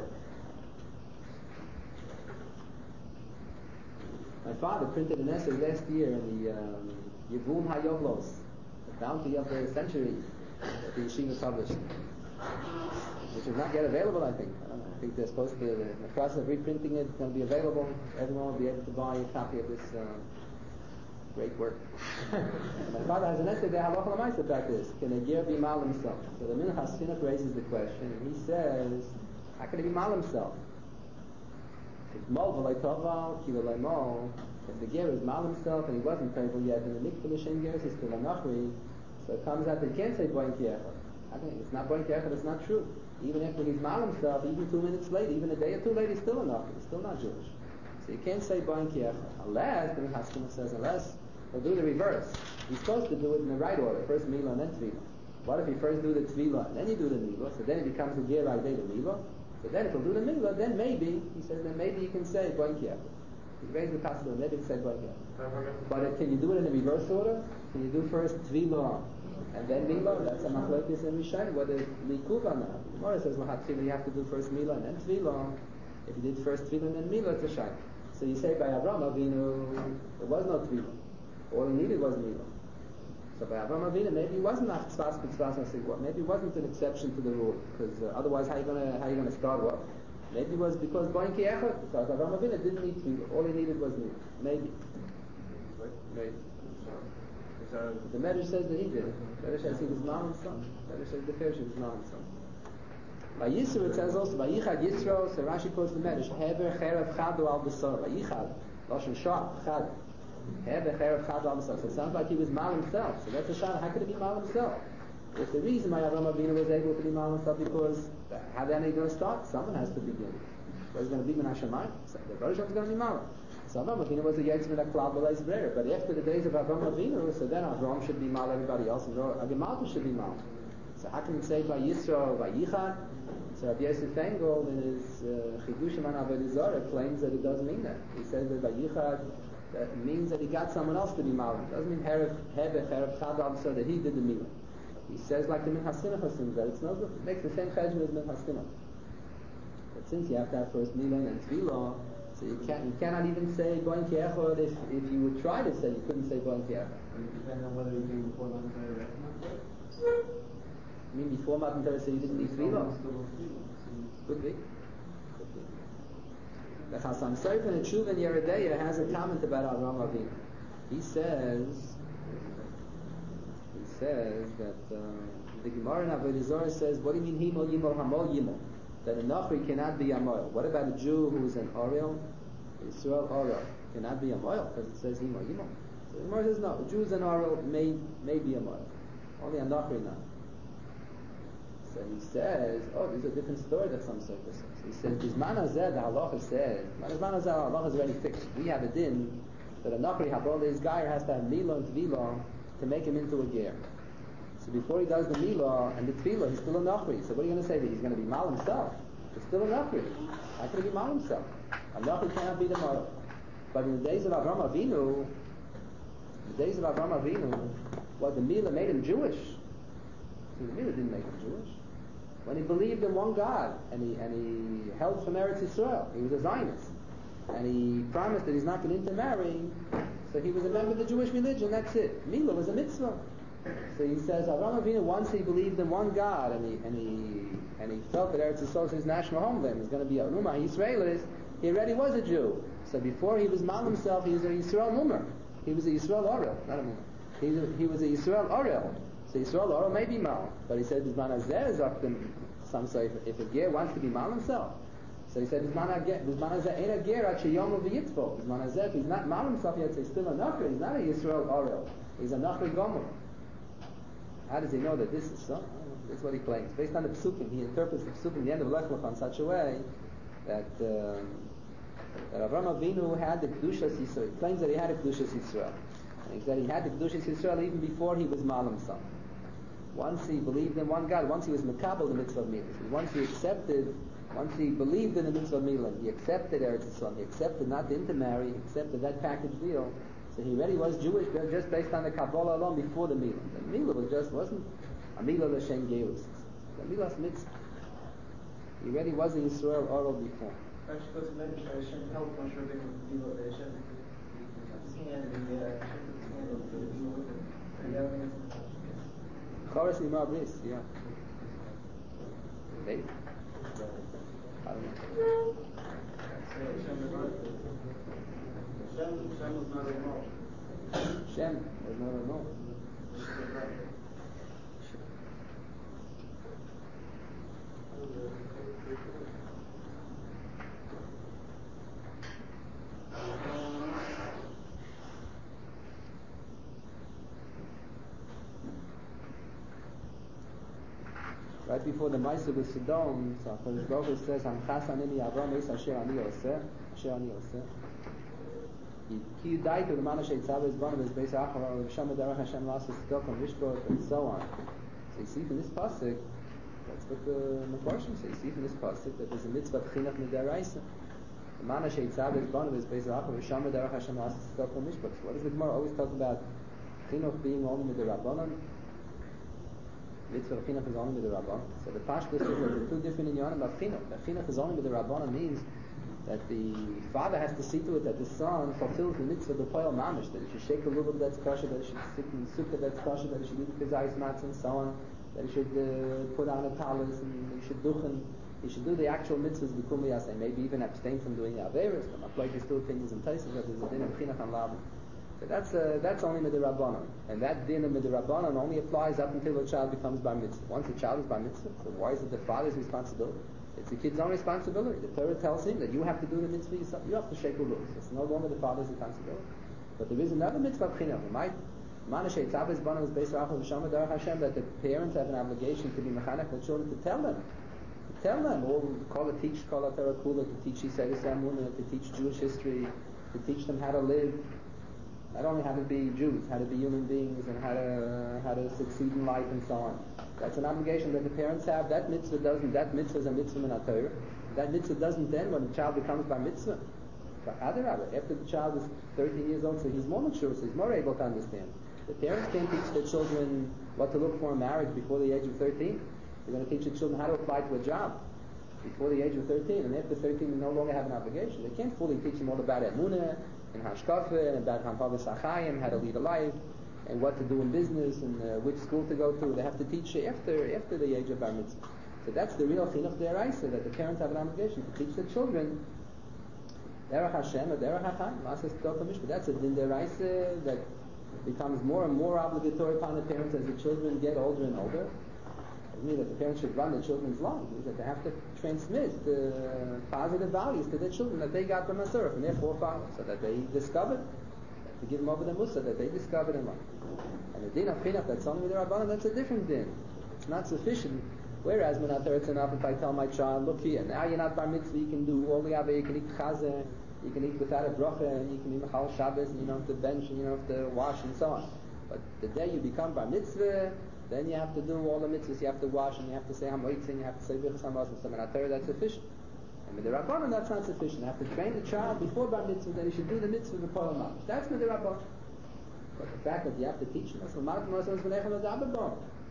My father printed an essay last year in the Yevum HaYovlos, the bounty of the century that the yeshiva published, which is not yet available, I think. I don't know. I think they're supposed to, in the process of reprinting it, it's going to be available. Everyone will be able to buy a copy of this great work. My father has an essay there, halacha l'maaseh about this. Can a ger be mal himself? So the Minchas Chinuch raises the question, and he says, how can he be mal himself? If the ger is mal himself and he wasn't table yet, and the mikvah l'shem ger is still a nachri, so it comes out that he can't say boin ki'echad. It's not boin ki'echad, it's not true. Even after he's mal himself, even 2 minutes late, even a day or two late, he's still a nachri, he's still not Jewish. So you can't say boin ki'echad. Unless, the Minchas Chinuch says, unless he'll do the reverse. He's supposed to do it in the right order, first milah and then tefillah. What if you first do the tefillah and then you do the milah, so then it becomes a ger al the milah? So then if he'll do the milah, then maybe, he says, then maybe you can say boin ki'echad. He raised the possibility, maybe you can say boin ki'echad. But can you do it in the reverse order? Can you do first tefillah and then milah? That's a machlokes in Rishonim, whether likuv or not. The Gemara says, you have to do first milah and then tefillah. If you did first tefillah and then milah, it's a shayla. So you say by Avram Avinu, there was no tefillah. All he needed was milah. So by Avram Avinu, maybe it wasn't a tzvas b'tzvas hasigwa. Maybe it wasn't an exception to the rule, because otherwise, how are you gonna start what? Maybe it was because boin ki'echad, because Avram Avinu didn't need tefillah. All he needed was milah. Maybe. The Medrash says that he did. The Medrash says he was mal himself. The Medrash says the Parish was mal himself. By Yisro it says also, by Yichad Yisro, so Rashi quotes the Medrash, Heber cherev chadu al b'sor. By Yichad, Lashon Sharp, chad. Heber cherev chadu al b'sor. So it sounds like he was mal himself. So that's a shot. How could he be mal himself? It's the reason why Avram Avinu was able to be mal himself, because how then are you going to start? Someone has to begin. So he's going to be Min HaShamayim. So the Baruch is going to be mal. So Avram Avinu was a Yetz Min HaKlal B'leis B'rer. But after the days of Avram Avinu, so then Avram should be mal, everybody else, and Agemalta should be mal. So how can you say by Yisro, by Yichad? So Rabbi Yosef Engel in his Chidushim on Avodah Zarah claims that it doesn't mean that. He says that by Yichad, that means that he got someone else to be mal. It doesn't mean Herev Chadav, so that he did the milah. He says like the Minchas Chinuch assumes that it's no good. It makes the same cheshbon as Minchas Chinuch. But since you have to have first milah and tefillah, so you cannot even say boin ki'echad if you would try to say, you couldn't say boin ki'echad. Depending on whether he came before Matan Torah or after Matan Torah? You mean before Matan Torah, so you didn't need tefillah? Could be. The Chasam Sofer in Tshuva and Yeredeya has a comment about Avram Avinu. He says that the Gemara in Avodah Zarah says, what do you mean himol yimol hamol yimol? That a Nachri cannot be a moil. What about a Jew who is an Oriel? Yisrael Oriel cannot be a moil because it says himol yimol. So the Gemara says no. A Jew is an Oriel may be a moil. Only a Nachri not. So he says, there's a different story that some Sofer says. He says, Bizman Hazeh, the halacha says, Bizman Hazeh, the halacha is already fixed. We have a din that a Nachri Habol, this guy has to have milah and tefillah to make him into a ger. So before he does the milah and the tefillah, he's still a Nachri. So what are you going to say? That he's going to be mal himself? He's still a Nachri. How can he be mal himself? A Nachri cannot be the mal. But in the days of Avram Avinu, the milah made him Jewish. So the milah didn't make him Jewish. when he believed in one God, and he held from Eretz Yisrael, he was a Zionist, and he promised that he's not going to intermarry, so he was a member of the Jewish religion, that's it. Mila was a mitzvah. So he says, Avraham Avinu, once he believed in one God, and he felt that Eretz Yisrael was his national homeland, was going to be a Umar Yisraelis, he already was a Jew. So before he was Mal himself, he was a Yisrael Umar. He was a Yisrael Orel, not a Umar. He was a Yisrael Orel. So Yisrael Orel may be Mal, but he said, some say, if a ger wants to be Mal himself, so he said, if he's not Mal himself yet, so he's still a Nachri, he's not a Yisrael Orel, he's a Nachri Gomer. How does he know that this is so? That's what he claims. Based on the Psukim, he interprets the Psukim, the end of Lech Lecha, in such a way that Avraham Avinu had the Kedushas Yisrael. He claims that he had the Kedushas Yisrael. And he said he had the Kedushas Yisrael even before he was Mal himself. Once he believed in one God, once he was Mekabel the mitzvah of Milah, once he believed in the mitzvah of Milah, he accepted Eretz Yisrael, he accepted not to intermarry, he accepted that package deal, so he already was Jewish just based on the Kabbalah alone before the Milah. The Milah wasn't a Milah L'Shem Geirus. The Milah's mitzvah. He already was a Yisrael Orel before. Choros Nimar Bris, yeah. Maybe. I don't know. Shem was not a no. Right before the Maisa with Sodom, so HaKadosh Baruch Hu says, "Hamchas anini Avram es asher ani oseh." Ki yudaitu l'mana sheitzav es banu es beis achar v'sham derech Hashem lasus tzedakah mishpot, and so on. So you see from this pasuk, that's what the Mefarshim say. You see from this pasuk that there's a mitzvah chinuch midaraisa. L'mana sheitzav es banu es beis achar v'sham derech Hashem lasus tzedakah mishpot. So what does the Gemara always talk about chinuch being only midarabanan? Mitzvah of chinuch is only with the Rabban. So the Pashtus is that there are two different inyanim of chinuch. The chinuch is only with the Rabban means that the father has to see to it that the son fulfills the mitzvah of the poil mamish, that he should shake a lulav that's kosher, that he should sit in the sukkah that's kosher, that he should eat kazayis matzah and so on, that he should put on a talis, and he should duchen, he should do the actual mitzvahs b'kum v'yaseh, maybe even abstain from doing the averis. The Machlokes is still opinions and places that there's a din of chinuch and lav. So that's only midrabanan, and that din of midrabanan only applies up until the child becomes bar mitzvah. Once the child is bar mitzvah, so why is it the father's responsibility? It's the kid's own responsibility. The Torah tells him that you have to do the mitzvah yourself. You have to shake the rules. It's no longer the father's responsibility. But there is another mitzvah of chinuch. That the parents have an obligation to be mechanech the children, to tell them, or call it teach Kol HaTorah Kula, to teach Yisrael Emunah, to teach Jewish history, to teach them how to live. Not only how to be Jews, how to be human beings, and how to succeed in life, and so on. That's an obligation that the parents have. That mitzvah is a mitzvah min HaTorah. That mitzvah doesn't end when the child becomes bar mitzvah. After the child is 13 years old, so he's more mature, so he's more able to understand. The parents can't teach their children what to look for in marriage before the age of 13. They're going to teach their children how to apply to a job before the age of 13, and after 13 they no longer have an obligation. They can't fully teach them all about emunah and hashkafa and about hanhavas achayim, how to lead a life, and what to do in business, and which school to go to. They have to teach after the age of bar mitzvah. So that's the real chinuch deraisa, that the parents have an obligation to teach their children derech Hashem or derech Hachayim, lasas tzedakah mishpah. That's a din deraisa that becomes more and more obligatory upon the parents as the children get older and older. It means that the parents should run the children's lives. It means that they have to transmit positive values to their children that they got from Masorah, from their forefathers, so that they discovered, to give them over the Musa that they discovered in life. And the din of chinuch that's only with the Rabbanan, that's a different din. It's not sufficient. Whereas it's enough if I tell my child, look here, now you're not bar mitzvah, you can do all the aveh, you can eat chazer, you can eat without a bracha, and you can eat mechal Shabbos, and you don't have to bench, and you don't have to wash, and so on. But the day you become bar mitzvah, then you have to do all the mitzvahs, you have to wash, and you have to say hamoitzin, you have to say birchas hamazon. So in Torah that's sufficient. And with the Rabbanan that's not sufficient. You have to train the child before bar mitzvah that he should do the mitzvah of the Poel Mamish. That's with the Rabbanan. But the fact that you have to teach him, that's what Martin was v'nechem adababon.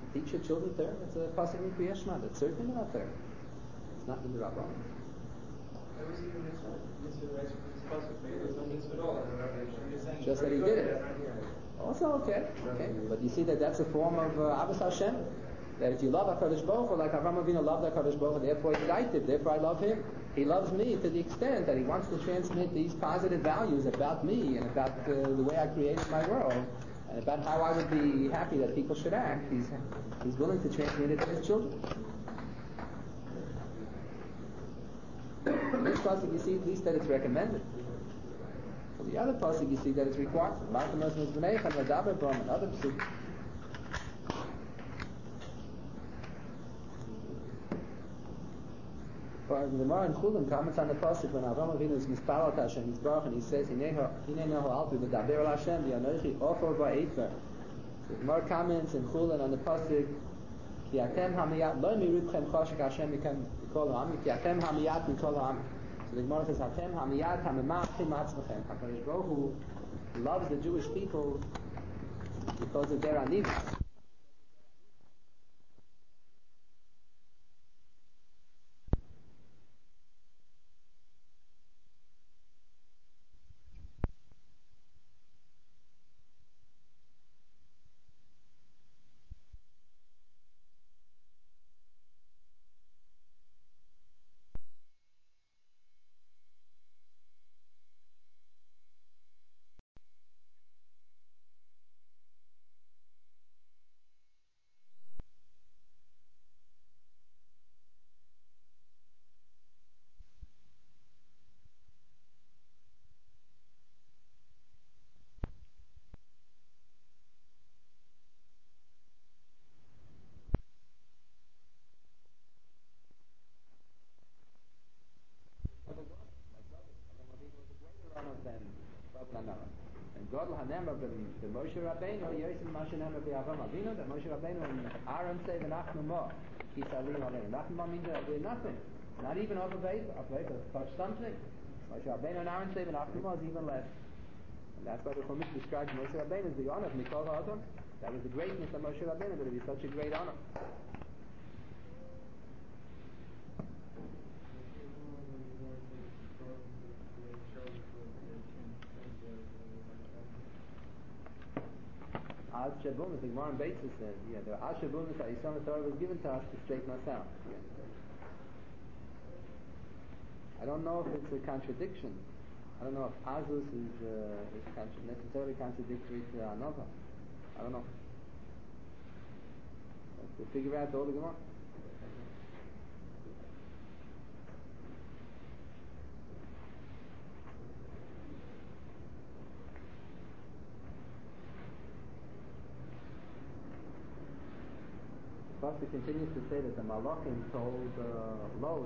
Teach your children Torah. It's a pasuk in Kriyas Shema. That's certainly not Torah. It's not in the Rabbah. It was even mitzvah, right? This pasuk, maybe it was no mitzvah at all. You're saying Just that he did it. Also okay. But you see that's a form of Ahavas Hashem. That if you love HaKadosh Baruch Hu, like Avraham Avinu loved HaKadosh Baruch Hu, therefore he's delighted, therefore I love him. He loves me to the extent that he wants to transmit these positive values about me and about the way I created my world and about how I would be happy that people should act. He's willing to transmit it to his children. In this pasuk you see at least that it's recommended. For the other pasuk you see that it's required. And other pasuk. For the Gemara in Chulin comments on the pasuk when Avraham Avinu is mispalel to Hashem Yisbarach and he says Hineinu alpi v'daber al Hashem v'yanochi ofer v'efer. The Gemara comments in Chulin on the pasuk Ki atem hamiyat lo mirubchem chashik Hashem mikol ha'ami Ki atem hamiyat mikol ha'ami. So the Gemara says Atem hamiyat hamimachim atzmechem. HaKadosh Baruch Hu loves the Jewish people because of their anivus. And God Hanemah the Moshe Rabbeinu, Yosef Moshe Nemah Avraham Avinu, that Moshe Rabbeinu and Aaron say v'nachnu mo, Kisali Aleinu. Nachnu mo means that we're nothing, not even of a vapor, touch something. Moshe Rabbeinu and Aaron say v'nachnu mo is even less. And that's why the Chumash describes Moshe Rabbeinu as the honor of Mikol Ha'adam. That was the greatness of Moshe Rabbeinu, that it is such a great honor. Az Shabum, the Gemara in Beitzah says, the Az Shabum is that Yisrael Torah was given to us to straighten us out. I don't know if it's a contradiction. I don't know if Azus is necessarily contradictory to Anova. I don't know. Let's figure out all the Gemara. Pasuk continues to say that the Malachim told Lot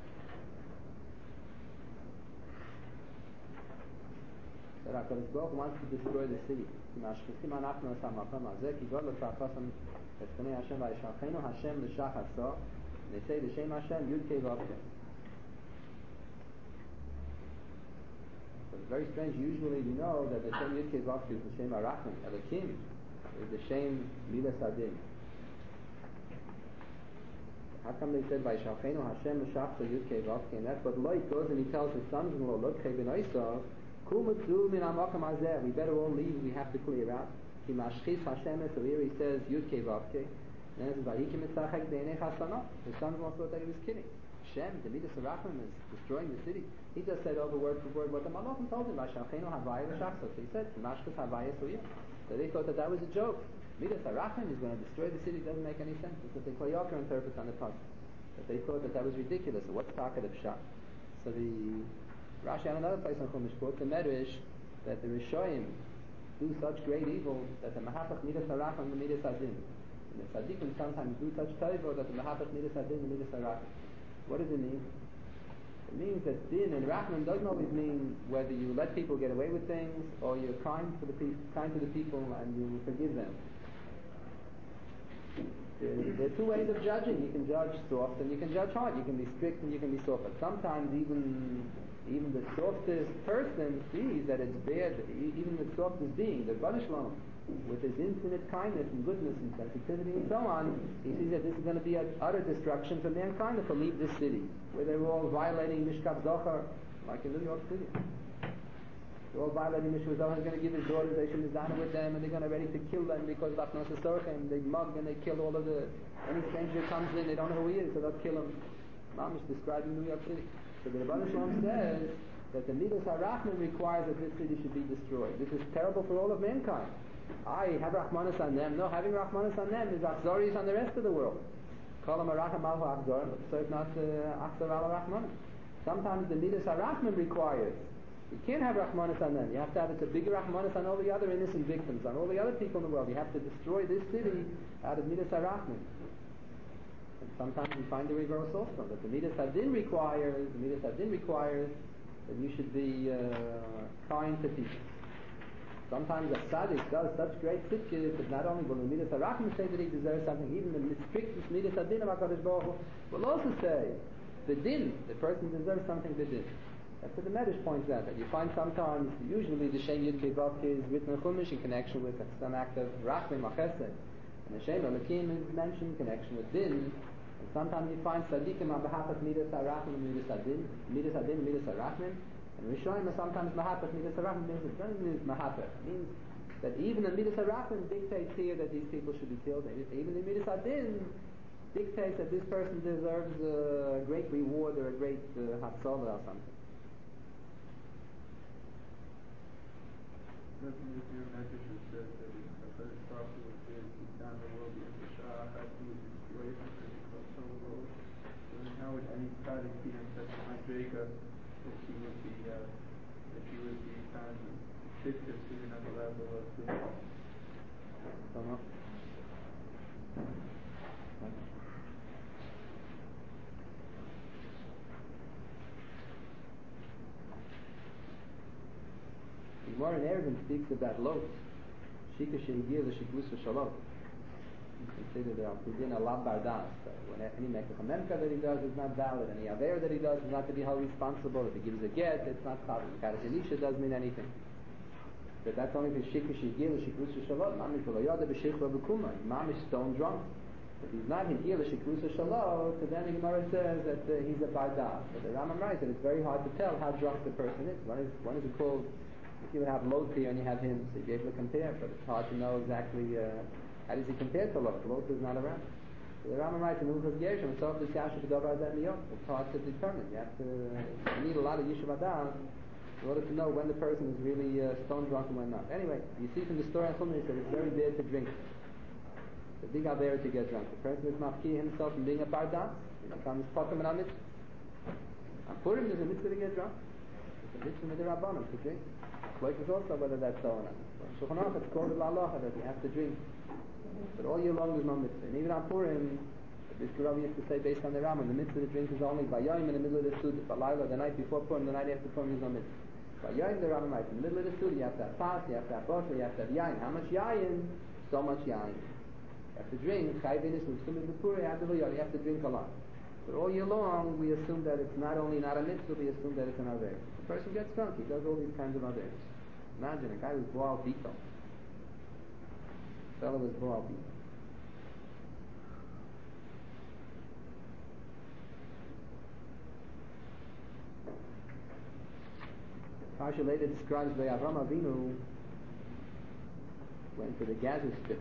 that HaKadosh Baruch Hu wants to destroy the city. They say the Shem Hashem Yud Kei Vav Kei. So it's very strange. Usually we know that the Shem Yud Kei Vav Kei is the Shem Arachim, Elokim is the Shem Midas Adin. How come they said by Shalchenu Hashem L'Shachta Yud Kei Vav Kei? And that's what Lot goes and he tells his sons-in-law, Lot Kei Ben Oisav, Kumatzu Min HaMakom Hazeh. We better all leave. We have to clear out. Ki Mashchis Hashem. So here he says Yud Kei Vav Kei. And then it says Vayiki Mitzachek B'nei Chasanot. The sons-in-law thought that he was kidding. Shem, the Midas Harachim, is destroying the city. He just said over word for word what the Malachim told him by Shalchenu Havaya L'Shachta. So he said Mashchis Havaya Suyah. So they thought that was a joke. Midas Harachim is going to destroy the city. Doesn't make any sense. It's what the Klayakar interprets on the pasuk. But they thought that was ridiculous. So what's Taka the Pshat? So the Rashi on another place on Chumash quotes the Medrash that the Rishoyim do such great evil that the Mahapach Midas Harachim and the Midas Adin. And the Tzaddikim sometimes do such taiva that the Mahapach Midas Adin and the Midas Harachim. What does it mean? It means that Din and Rachman doesn't always mean whether you let people get away with things or you're kind to the people and you forgive them. There are two ways of judging. You can judge soft and you can judge hard. You can be strict and you can be soft. But sometimes even the softest person sees that it's bad. Even the softest being, the Baruch Shalom, with his infinite kindness and goodness and sensitivity and so on, he sees that this is going to be an utter destruction for mankind if they leave this city, where they were all violating Mishkat Zohar, like in New York City. They're all violating Mishkat Zohar. He's going to give his daughters, they should be done with them, and they're going to be ready to kill them because of Achnos HaSorchem. They mug and they kill all of any stranger who comes in, they don't know who he is, so they'll kill him. Mom is describing New York City. So the Rebbeinu Shalom says that the Midas HaRachman requires that this city should be destroyed. This is terrible for all of mankind. I have Rachmanis on them. No, having Rachmanis on them is Achzoris on the rest of the world. Kolam HaRacham Alhu Achzor, so it's not Achzor Al Rachmanis. Sometimes the Midas HaRachman requires. You can't have Rachmanis on them. You have to have a bigger Rachmanis on all the other innocent victims, on all the other people in the world. You have to destroy this city out of Midas HaRachman. And sometimes you find the reverse also, that the Midas Hadin requires that you should be kind to people. Sometimes a tzaddik does such great tzidkis that not only will the Midas HaRachman say that he deserves something, even the strictest Midas Hadin of HaKadosh Baruch Hu will also say, the din, the person deserves something the din. That's what the Medrash points out, that you find sometimes, usually the Shem Yud Bevavke is written in Chumash in connection with some act of Rachmim or Chesed. And the Shem Elokim is mentioned in connection with din. And sometimes you find tzaddikim on behalf of Midas HaRachman and Midas Hadin, Midas Hadin and Midas HaRachman. And Rishonim are sometimes Mahapach. Midas HaRachman means it doesn't mean Mahapach. It means that even the Midas HaRachman dictates here that these people should be killed. And even the Midas Hadin dictates that this person deserves a great reward or a great Hatzalah or something. Doesn't it your message that says that it's the first prophet was there to keep down the world in the Shah, had to destroy it because it was so low? So then how would any tzaddik be in such a madrega that she would be kind of vicious even at the level of the Don't know. The Gemara in Eruvin speaks about Lot. Shika shehigia l'shikvus v'shalom. Consider the Alpidin a lab bardas. When any mekach memka that he does is not valid. Any aver that he does is not to be held responsible. If he gives a get, it's not chavim. Karajanisha doesn't mean anything. But that's only for shika shehigia l'shikvus v'shalom. Mamish v'loyada b'shichva v'kuma. Mamish stone drunk. If he's not higia l'shikvus v'shalom, so then the Gemara says that he's a bardas. But the Rambam writes that it's very hard to tell how drunk the person is. One is called. If you would have Lot here and you have him, so you'd be able to compare, but it's hard to know exactly how does he compare to Lot. Lot is not around. So the Rambam writes in Hilchos Gershom, it's hard to determine. You need a lot of Yishuv Adar in order to know when the person is really stone drunk and when not. Anyway, you see from the story on Chumash that it's very bad to drink. It's a big aver to get drunk. The person is mafki himself from being a bardas. He becomes potem and amit. On Purim there's a mitzvah to get drunk. It's a mitzvah with the Rabbanim to drink. Like is also whether that's so or not. Shulchan Aruch it's called l'alacha that you have to drink. But all year long there's no mitzvah. And even on Purim, this Rav used to say based on the Rambam, the mitzvah to drink is only by Yom in the middle of the Suda. Balayla, the night before Purim, the night after Purim is no mitzvah. By Yom the Rambam writes, in the middle of the Suda you have to have pas, you have to have bottle, you have to have yayin. How much yayin? So much yayin. You have to drink, chayvinis, l'sumim b'puri, you have to drink a lot. But all year long, we assume that it's not only not a mitzvah, we assume that it's an aver. The person gets drunk, he does all these kinds of avers. Imagine a guy who's Boal Bito. The fellow was Boal Bito. Parsha later describes that Avram Avinu went to the Gaza Strip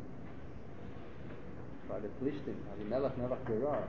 by the Plishtim, Avimelech Melech Gerar.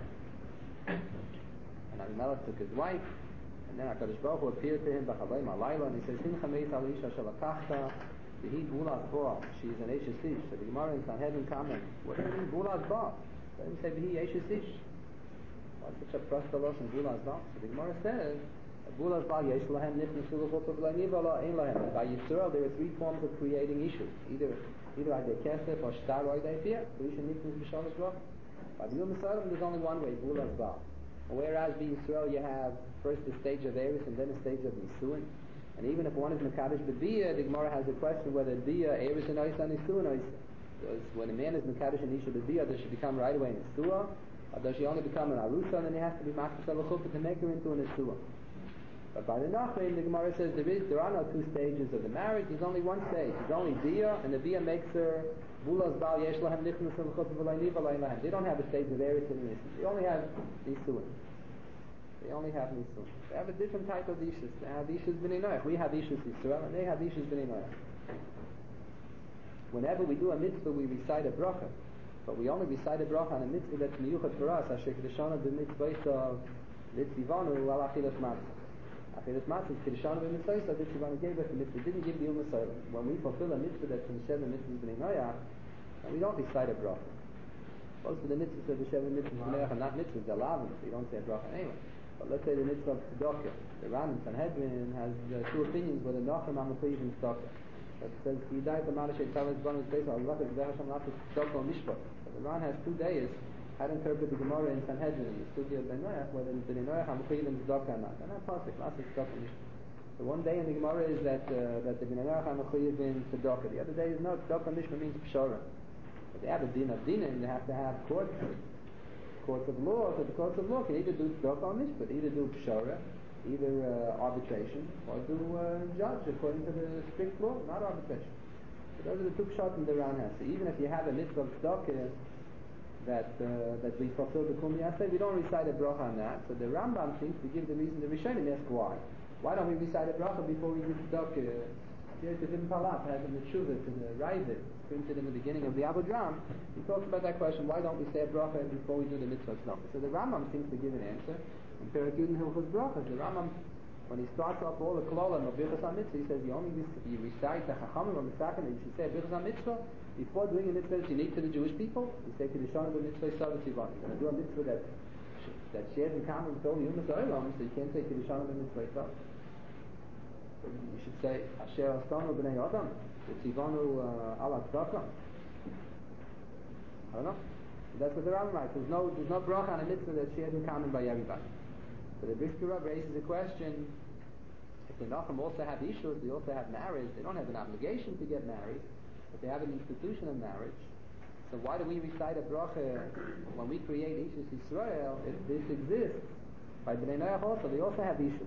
And Avimelech took his wife, and then HaKadosh Baruch Hu appeared to him b'chalayim alayla, and he says, Hin chameis al isha shalakachta, v'hi bulas ba, she is an eshes ish. So the Gemara in Sanhedrin comments, what does it mean, bulas ba? Let him say, v'hi eshes ish. Why such a prostalosh in bulas ba? So the Gemara says, bulas ba yesh lahem nichnasu l'chutzah v'laniva la ein lahem. By Yisrael there are three forms of creating issues. Either idei kesef, or shtar, or idei fear. L'isha nichnas b'shalosh ba. By the Yom Yisrael there's only one way, bulas ba. Whereas being Yisrael you have first the stage of Eris and then the stage of Nisuin. And even if one is Mekadosh B'Biyah, the Gemara has a question whether Biyah, Eris and Oisa, Nisuin, Oisa. Because when a man is Mekadosh and Isha B'Biyah, does she become right away an Nisua? Or does she only become an Arusa and then he has to be Machas Al-Chuppah to make her into a Nisua? But by the Nachrim, the Gemara says there are no two stages of the marriage. There's only one stage. There's only Bia, and the Bia makes her Bulas Bal Yesh Lahem Nichnus L'Chutz V'Loi Niva L'Ein Lahem. They don't have a stage of Eretz and Nissan. They only have Nisuin. They only have Nisuin. They have a different type of Ishus. They have Ishus B'nei Noach. We have Ishus Yisrael, and they have Ishus B'nei Noach. Whenever we do a mitzvah, we recite a bracha. But we only recite a bracha on a mitzvah that's miyuchat for us. Asher Kedeshana b'mitzvah of Litzivanu al Achilas Matzah. Achilas Matzah is Kedeshana b'mitzvah of Litzivanu gave us the mitzvah. Didn't give the Yom Masayla. When we fulfill a mitzvah that's from Sheva mitzvahs b'nei Noach, and we don't recite a bracha. Most of the mitzvahs of the Sheva mitzvahs b'nei Noach are not mitzvahs, they're lavim. We don't say a bracha anyway. But let's say the mitzvah of tzedakah. The Ran in Sanhedrin has two opinions whether Nachrim HaMachayiv and tzedakah. It says Yidai B'Madashay Tavas Bonus based on Allah Zeh Hashem Lafis Tzedakah Mishpat. The Ran has 2 days. How to interpret the Gemara in Sanhedrin in the studio of Bnei Noach, whether it's Bnei Noach HaMachayiv and tzedakah or not. And that's possible. Lafis Tzedakah Mishpat. So one day in the Gemara is that the Bnei Noach HaMachayiv in tzedakah. The other day is no. Tzedakah Mishpat means Pshara. But they have a din of dinim. They have to have courts of law. So the courts of law can either do tzedakah or mishpat, either do pshara, either arbitration, or do judge according to the strict law, not arbitration. So those are the two pshatim the Ran has. So even if you have a mitzvah of tzedakah that we fulfill the Kum Yaseh, we don't recite a bracha on that. So the Rambam thinks to give the reason. The Rishonim ask why. Why don't we recite a bracha before we give tzedakah? Here's the Ibn Palat has in the Tshuva to the Ravid, printed in the beginning of the Abu Dram. He talks about that question, why don't we say a bracha before we do the mitzvah tzedakah? So the Rambam seems to give an answer. In Perek Yud in Hilchos Brachas, the Rambam, when he starts off all the klolim of Birchas HaMitzvah, he says you recite the Chachamim or Mitzvah, and you should say Birchas HaMitzvah before doing a mitzvah that's unique to the Jewish people. You say Kedeshana b'mitzvah Yisrael v'Tzivan. You're going to do a mitzvah that shares in common with all the Ummah Olam, so you can't say Kedeshana b'mitzvah Yisrael. You should say Asher Astanu b'nei Adam v'Tzivanu ala tzedakah. I don't know. That's what the Rambam writes. There's no bracha on a mitzvah that's shared in common by everybody. So the Brisker Rav raises a question: if the Nachum also have issues, they also have marriage. They don't have an obligation to get married, but they have an institution of marriage. So why do we recite a bracha when we create Ishus Yisrael? If this exists by Bnei Noach also, they also have issues.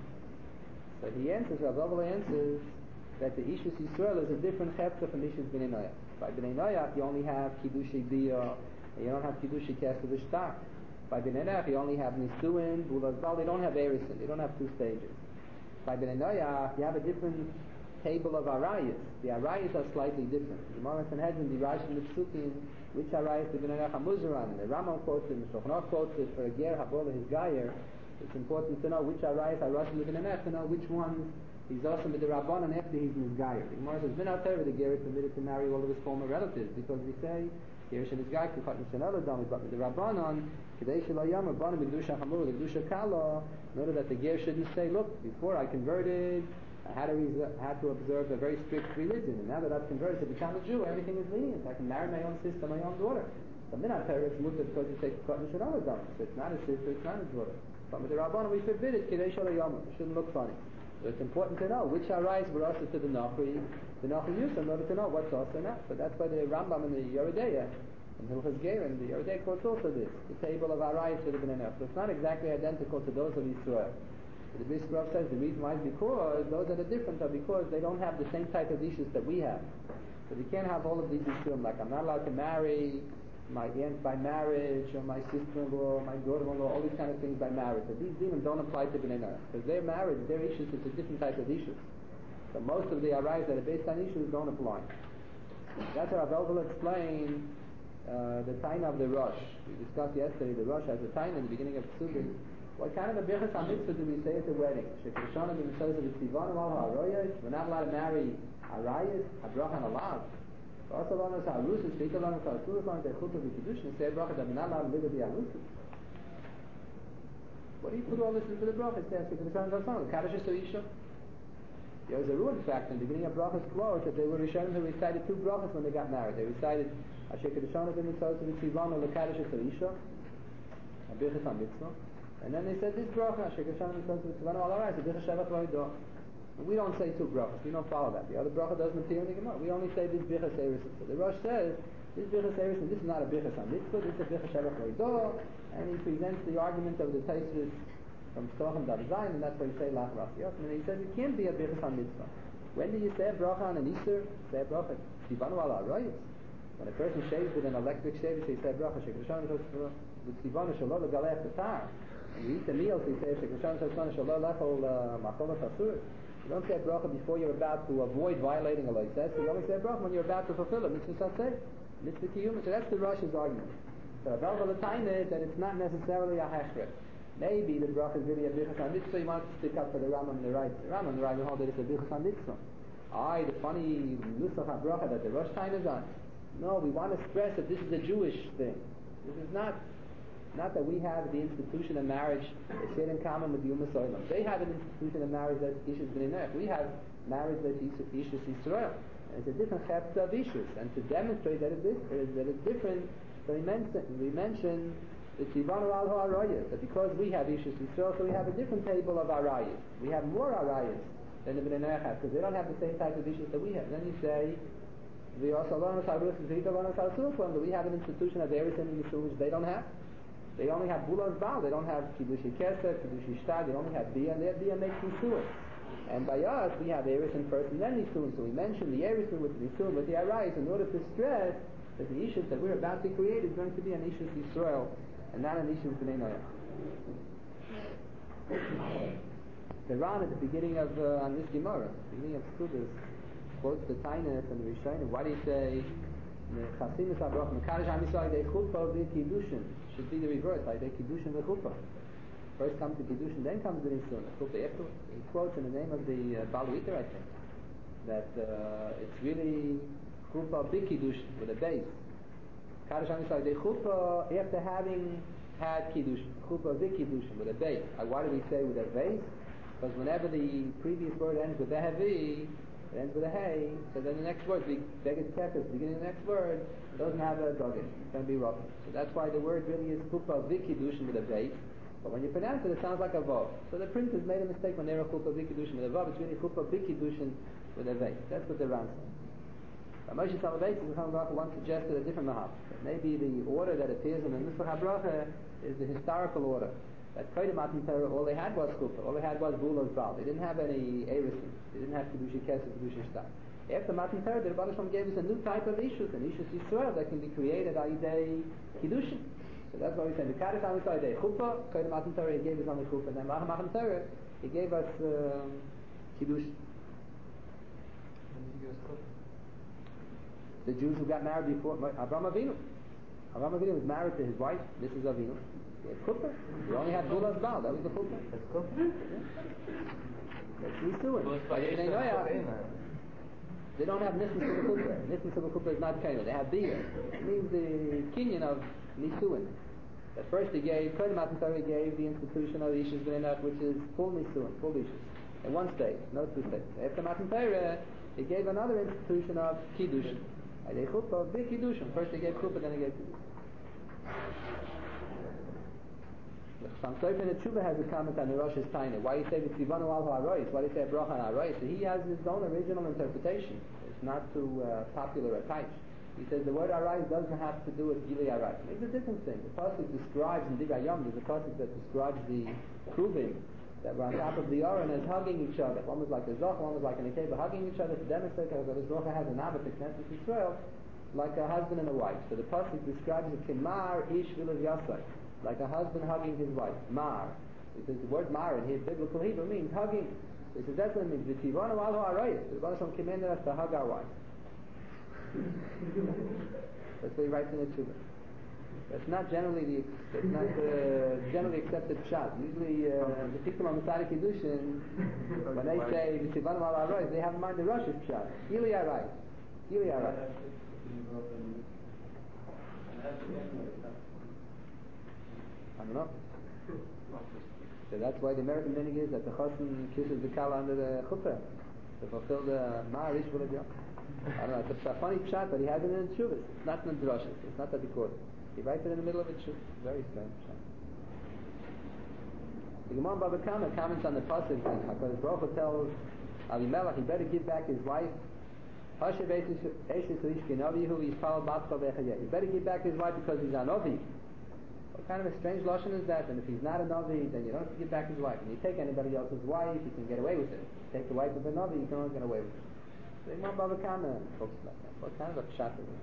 So he answers, Rav Avila answers that the Ishus Yisrael is a different chepta from Ishus Bnei Noach. By Bnei Noach you only have Kiddushei Bia, and you don't have Kiddushei Kesed V'Shtar. By Bnei Noach you only have Nisuin, Bulas Bal. They don't have Erisin. They don't have 2 stages. By Bnei Noach you have a different table of Arayas. The Arayas are slightly different. The Gemara Sanhedrin derives from the Psukim which Arayas the Bnei Noach HaMuzaran. The Rambam quotes it, the Shulchan Aruch quotes it for a Ger Habola his Gayer. It's important to know which Arayas are Rosh Bnei Noach, to know which ones he's also with the Rabbanan after he's Mizgayer. The Gemara says, Ben Al-Tera, the Ger is permitted to marry all of his former relatives, because we say, Ger Shem Mizgayer, Kuchat Nishanel Adam, but with the Rabbanan, Kedei Shelo Yom, Rabbanan, B'Kedusha Chamur, B'Kedusha Kala, in order that the Ger shouldn't say, look, before I converted, I had to observe a very strict religion, and now that I've converted to become a Jew, everything is lenient. I can marry my own sister, my own daughter. But Min HaTorah, it's mutter because you say Kuchat Nishanel Adam, so it's not a sister, it's not a daughter. But with the Rabbanan, we forbid it, Kedei Shelo Yom, it shouldn't look funny. So it's important to know which Arayas were also to the Nachri Yusuf, in order to know what's also not. So that's why the Rambam and the Yeridea, and Hilchos Ger, and the Yeridea quotes also this, the table of Arayas for the Bnei Noach. So it's not exactly identical to those of Yisrael. So the Brisker Rav says the reason why is because those that are different are because they don't have the same type of issues that we have. So they can't have all of these issues, like I'm not allowed to marry my aunt by marriage, or my sister-in-law, my daughter-in-law, all these kind of things by marriage. So these demons don't apply to Bnei Noach. Because their marriage, their issues, it's a different type of issues. So most of the arayas that are based on issues don't apply. That's how Rav Elvel explained the Taina of the Rosh. We discussed yesterday, the Rosh has a Taina in the beginning of Ksubis. What kind of a Birchas HaMitzvah do we say at the wedding? We're not allowed to marry arayas, habrach and alav. Also, when it's Arusas, speak along with Arusas, on the Chutah V'Kiddush, and say bracha that we're not allowed to live with the Arusas. What do you put all this into the bracha? It says, because the Shannon Zalman, Kaddish to Isha. There was a rule, in fact, in the beginning of brachas closed, that they were Rishonim who recited 2 brachas when they got married. They recited Asher Kedeshana b'mitzvah v'tzivanu l'Kaddish to Isha, a Birchas HaMitzvah, and then they said this bracha, Asher Kedeshana b'mitzvah v'tzivanu al Arayis, a Birchas Shavach Lo'idah. We don't say 2 brachas. We don't follow that. The other bracha doesn't appear in the Gemara. We only say this Birchas Eresin. So the Rosh says, this Birchas Eresin, this is not a Birchas HaMitzvah, this is a Birchas Shavach Lo'idah, and he presents the argument of the Taisvis from Stocham Dav Zayin, and that's why you say Lach Ras Yosem. And he says it can't be a Birchas HaMitzvah. When do you say a bracha on an Easter? Say a bracha Tzivanu Al HaRayos. When a person shaves with an electric shaver, so you say a bracha Shekrishon with Tzivanu Shalol Galech Tatar. And you eat the meal, so you say Shekrishon Shalol Lechol Macholas Asur. You don't say a bracha before you're about to avoid violating a loises. You only say a bracha when you're about to fulfill it. Mitzvah Satzeh, Mitzvah Kiyum. So that's the Rosh's argument. So Rav Valataina is that it's not necessarily a hechrech. Maybe the bracha is really a birchas ha-mitzvah. You want to stick up for the Rambam on the right. The Rambam on the right will hold that it's a birchas ha-mitzvah. The funny nusach ha-bracha that the Rosh Taina is on. No, we want to stress that this is a Jewish thing. This is not that we have the institution of marriage that's shared in common with the Ummah Soilam. They have an institution of marriage that's Ishus B'nai Noach. We have marriage that's Ishus Yisrael. And it's a different chepta of Ishus. And to demonstrate that it's different, so we mention the Tzivanu Al HaRayos, that because we have Ishus Yisrael, so we have a different table of Arayos. We have more Arayos than the B'nai Noach have, because they don't have the same type of Ishus that we have. Then you say, we have an institution of Eretz and Yisrael which they don't have. They only have Bulas Baal, they don't have Kiddush Kesef, Kiddush Shtad, they only have Bia, and their Bia makes Yisuin. And by us, we have Eretz first and then Yisuin. So we mention the Eretz with the Yisuin, with the Arayos, in order to stress that the Ishus that we're about to create is going to be an Ishus Yisrael, and not an Ishus B'nai Noach. The Ran at the beginning of, on this Gemara, beginning of Sudas, quotes the Tainus and the Rishonim. Why do you say, Chasimus HaBrach, Mekadosh HaMisrael, they Chuppah v'I Kiddushin, should be the reverse, like they Kiddushin v'Chuppah. First comes the Kiddushin, then comes the Nisun. He quotes in the name of the Baal Witer, I think, that it's really Chuppah b'I Kiddushin, with a base. Mekadosh HaMisrael, they Chuppah after having had Kiddushin, Chuppah v'I Kiddushin, with a base. Why do we say with a base? Because whenever the previous word ends with a heavy, it ends with a hey, so then the next word, the Beged Kefes, beginning of the next word, doesn't have a dogish. It's going to be rough. So that's why the word really is Chuppah v'I Kiddushin with a base. But when you pronounce it, it sounds like a vav. So the printers made a mistake when they were Chuppah v'I Kiddushin with a vav. It's really Chuppah b'I Kiddushin with a base. That's what the Ran says. Moshe Soloveitchik, the Chacham Baruch once suggested a different mahal. Maybe the order that appears in the Nusach HaBracha is the historical order. That Kodim Matan Torah, all they had was Chuppah, all they had was Bulas Baal. They didn't have any Erisin. They didn't have Kiddush Kesef, Kiddush Shtad. After Matan Torah, the Rebbe Shalom gave us a new type of Ishus, an Ishus Yisrael that can be created by Yidei Kiddushin. So that's why we say, Mekadosh HaMisrael Yidei Chuppah, Kodim Matan Torah, he gave us only Chuppah. And then Matan Torah, he gave us Kiddush. The Jews who got married before, Avraham Avinu. Avraham Avinu was married to his wife, Mrs. Avinu. He had Chuppah. He only had Bulas Baal. That was the Chuppah. That's Chuppah. That's Yisuin. They don't have Nismus of the Chuppah. Nismus of the Chuppah is not Kaina. They have Bia. It means the kinyan of Nisuin. At first he gave, Kodim Matan Torah gave the institution of Ishus B'nai Noach, which is full Nisuin, full Ishus. In one stage, no two stages. After Matan Torah, he gave another institution of Kiddush. They Chuppah, big Kiddushin. First he gave Chuppah, then he gave Kiddush. Some Sofer in Tshuva has a comment on the Rosh's Taina. Why you say Tzivanu Al HaRayos? Why do you say Bracha on HaRayos? So he has his own original interpretation. It's not too popular at times. He says the word HaRayos doesn't have to do with Gili HaRayos. It's a different thing. The pasuk describes in Digayam, there's a pasuk that describes the Kruvim that were on top of the Aron as hugging each other. One was like a Zoch, one was like an Akeba, hugging each other to demonstrate that the Zoch has an Abba to Knesset Yisrael, like a husband and a wife. So the pasuk describes it Kemar Ish Vilav Yasai, like a husband hugging his wife. Mar. He says the word Mar in his biblical Hebrew means hugging. So he says that's what it means. V'tivanu al ha'arayos. The Rebbe Shalom commanded us to hug our wife. That's what he writes in the Tshuva. That's not generally generally accepted pshat. Usually the people on the side of Kiddushin, when they say V'tivanu al ha'arayos, they have in mind the Rosh's pshat. Gili Arayos. Gili Arayos. I don't know. So that's why the American meaning is that the chassan kisses the kala under the chuppah to fulfill the ma'arish for the job. I don't know. It's a funny pshat, but he has it in the Shuvas. It's not in the drashes. It's not that he quotes. He writes it in the middle of it. Very strange pshat. The Gemara Baba Kama comments on the pasuk. Hakadosh Baruch Hu tells Avimelech he better give back his wife. He better give back his wife because he's an Ovi. What kind of a strange lashon is that? And if he's not a Navi, then you don't have to give back his wife. When you take anybody else's wife, you can get away with it. You take the wife of a Navi, you can only get away with it. So Imam Baba Kama talks about that. What kind of a pshat is it?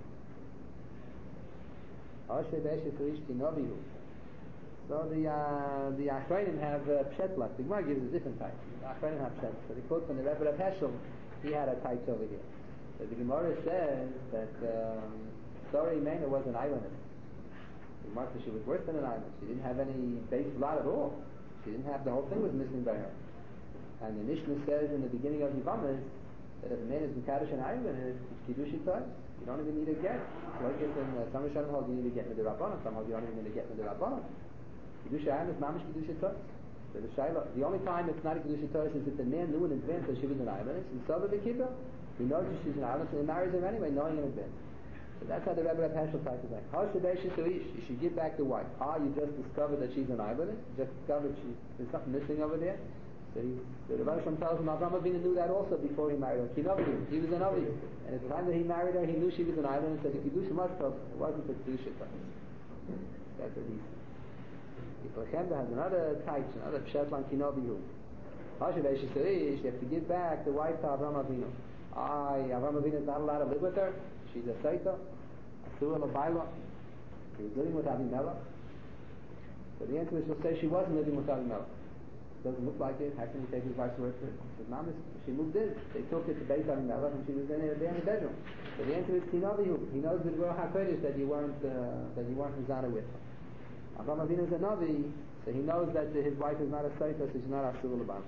So the Achronim have pshetlak. The Gemara gives a different type. The Achronim have pshet. So they quote from the Rebbe Rav Heschel, he had a type over here. So the Gemara says that Sori Mena was an islandess. The Gemara says she was worse than an island. She didn't have any base blood at all. She didn't have, the whole thing was missing by her. And the Mishnah says in the beginning of Yivamis that if a man is Mekadosh an islandess, it's Kiddush Yitzhak. You don't even need a get. Like it in some Rishonim hold you need to get with the Rabbanon, some hold you don't even need to get with the Rabbanon. Kiddush Ayim is mamish Kiddush Torah. So the only time it's not a Kiddush Torah is if the man knew in advance that she was an islandess, and so the Kippur, he knows that she's an islandess, and he marries her anyway, knowing in advance. So that's how the Rebbe Rav Heschel type is like. How should you should give back the wife? You just discovered that she's an islandess, you just discovered there's something missing over there. So the Rebbe Shem tells him Avraham Avinu knew that also before he married her. He was an Avi, and at the time that he married her, he knew she was an islandess, so the Kiddush must have, it wasn't a Kiddush Torah. That's what he said. Lechem has another type, another pshetlan kinobihu. You have to give back the wife to Avraham Avinu. Avraham Avinu is not allowed to live with her. She's a saita, asura l'bayla. He was living with Avimelech. So the answer is she'll say she wasn't living with Avimelech. Doesn't look like it. How can you take his wife's word for it? She moved in. They took it to Beit Avimelech, and she was there in the bedroom. So the answer is kinobihu. He knows with Ruach HaKodesh that you weren't Mizana with her. Avraham Avinu is a Navi, so he knows that his wife is not a Saita, so she's not Asur L'Bam.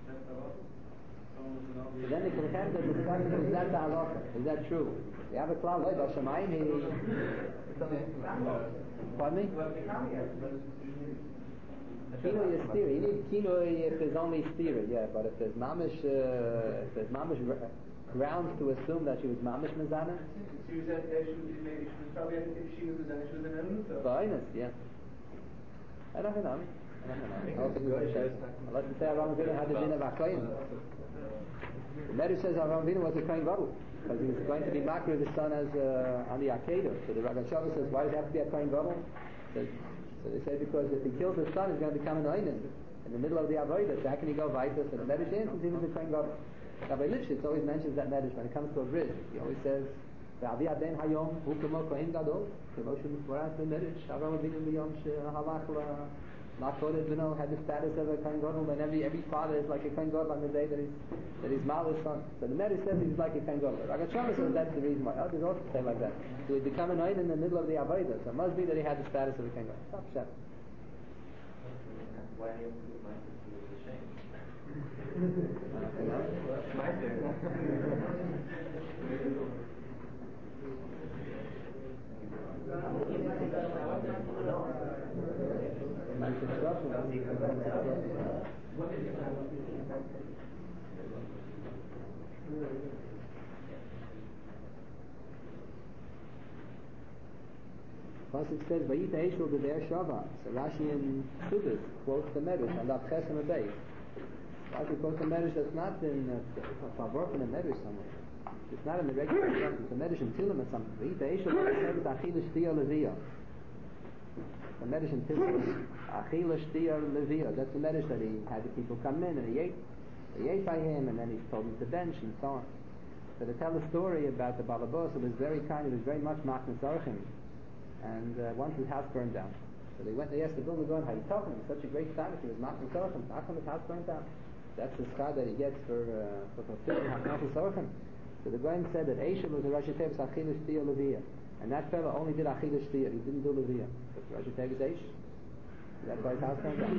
So then the Kilchem is discussing, is that the halacha? Is that true? You have a cloud like Hashemayim, pardon me? Kinoi is stira. You need kinoi if there's only stira, yeah, but if there's mamish grounds to assume that she was mamish mezana. She was probably, if she was mezana, she was an eluta. Yeah. I don't know. Unless you say Avraham Avinu had the din of Akoyim. The Medrash says Avraham Avinu was a Kohen Gadol because he was going to be makar of his son as on the Akedah. So the Rav Shabbos says, why does he have to be a Kohen Gadol? So they say because if he kills his son, he's going to become an Oinen in the middle of the Avodah. So how can he go weiter? So the Medrash answers he was a Kohen Gadol. Rabbi Lipschitz always mentions that Medrash when it comes to a bridge. He always says, ואבי הבן היום הוא כמו כהן גדול, כמו שמפורש במדרש, אברהם אבינו ביום שהלך לעקוד את בנו, had the status of a Kohen Gadol, and every father is like a Kohen Gadol on the day that he's Mal's son. So the Medrash says he's like a Kohen Gadol. Ragat Shammah says that's the reason why. Others also say like that. So he become an Oin in the middle of the Avodah, so it must be that he had the status of a Kohen Gadol. Stop shut. Why do you have to give my sister the shame? Plus it says, "Vayita Eishel B'Be'er Shava." So Rashi in Chuvas quotes the Medrash and Lav Ches and Abei. Rashi quotes the Medrash that's not in Favor from the Medrash somewhere. It's not in the regular Medrash. It's a Medrash in Tilim or something. Vayita Eishel B'Be'er Achila Shtia Levia. The Medrash in Tilim, Achila Shtia Levia. That's the Medrash that he had the people come in and he ate by him, and then he told them to bench and so on. So to tell the story about the Balabos, it was very kind. It was very much Machnas Orchim. And once his house burned down. So they asked the Vilna Gaon, how you talking? It was such a great status. He was Machnas Orchim. How come his house burned down? That's the schar that he gets for fulfilling Machnas Orchim. So the Gaon said that Eishel was a Rashi Tevis Achila Shtia Levia. And that fellow only did Achila Shtia. He didn't do Levia. But Rashi Tevis Eish. That's why his house burned down.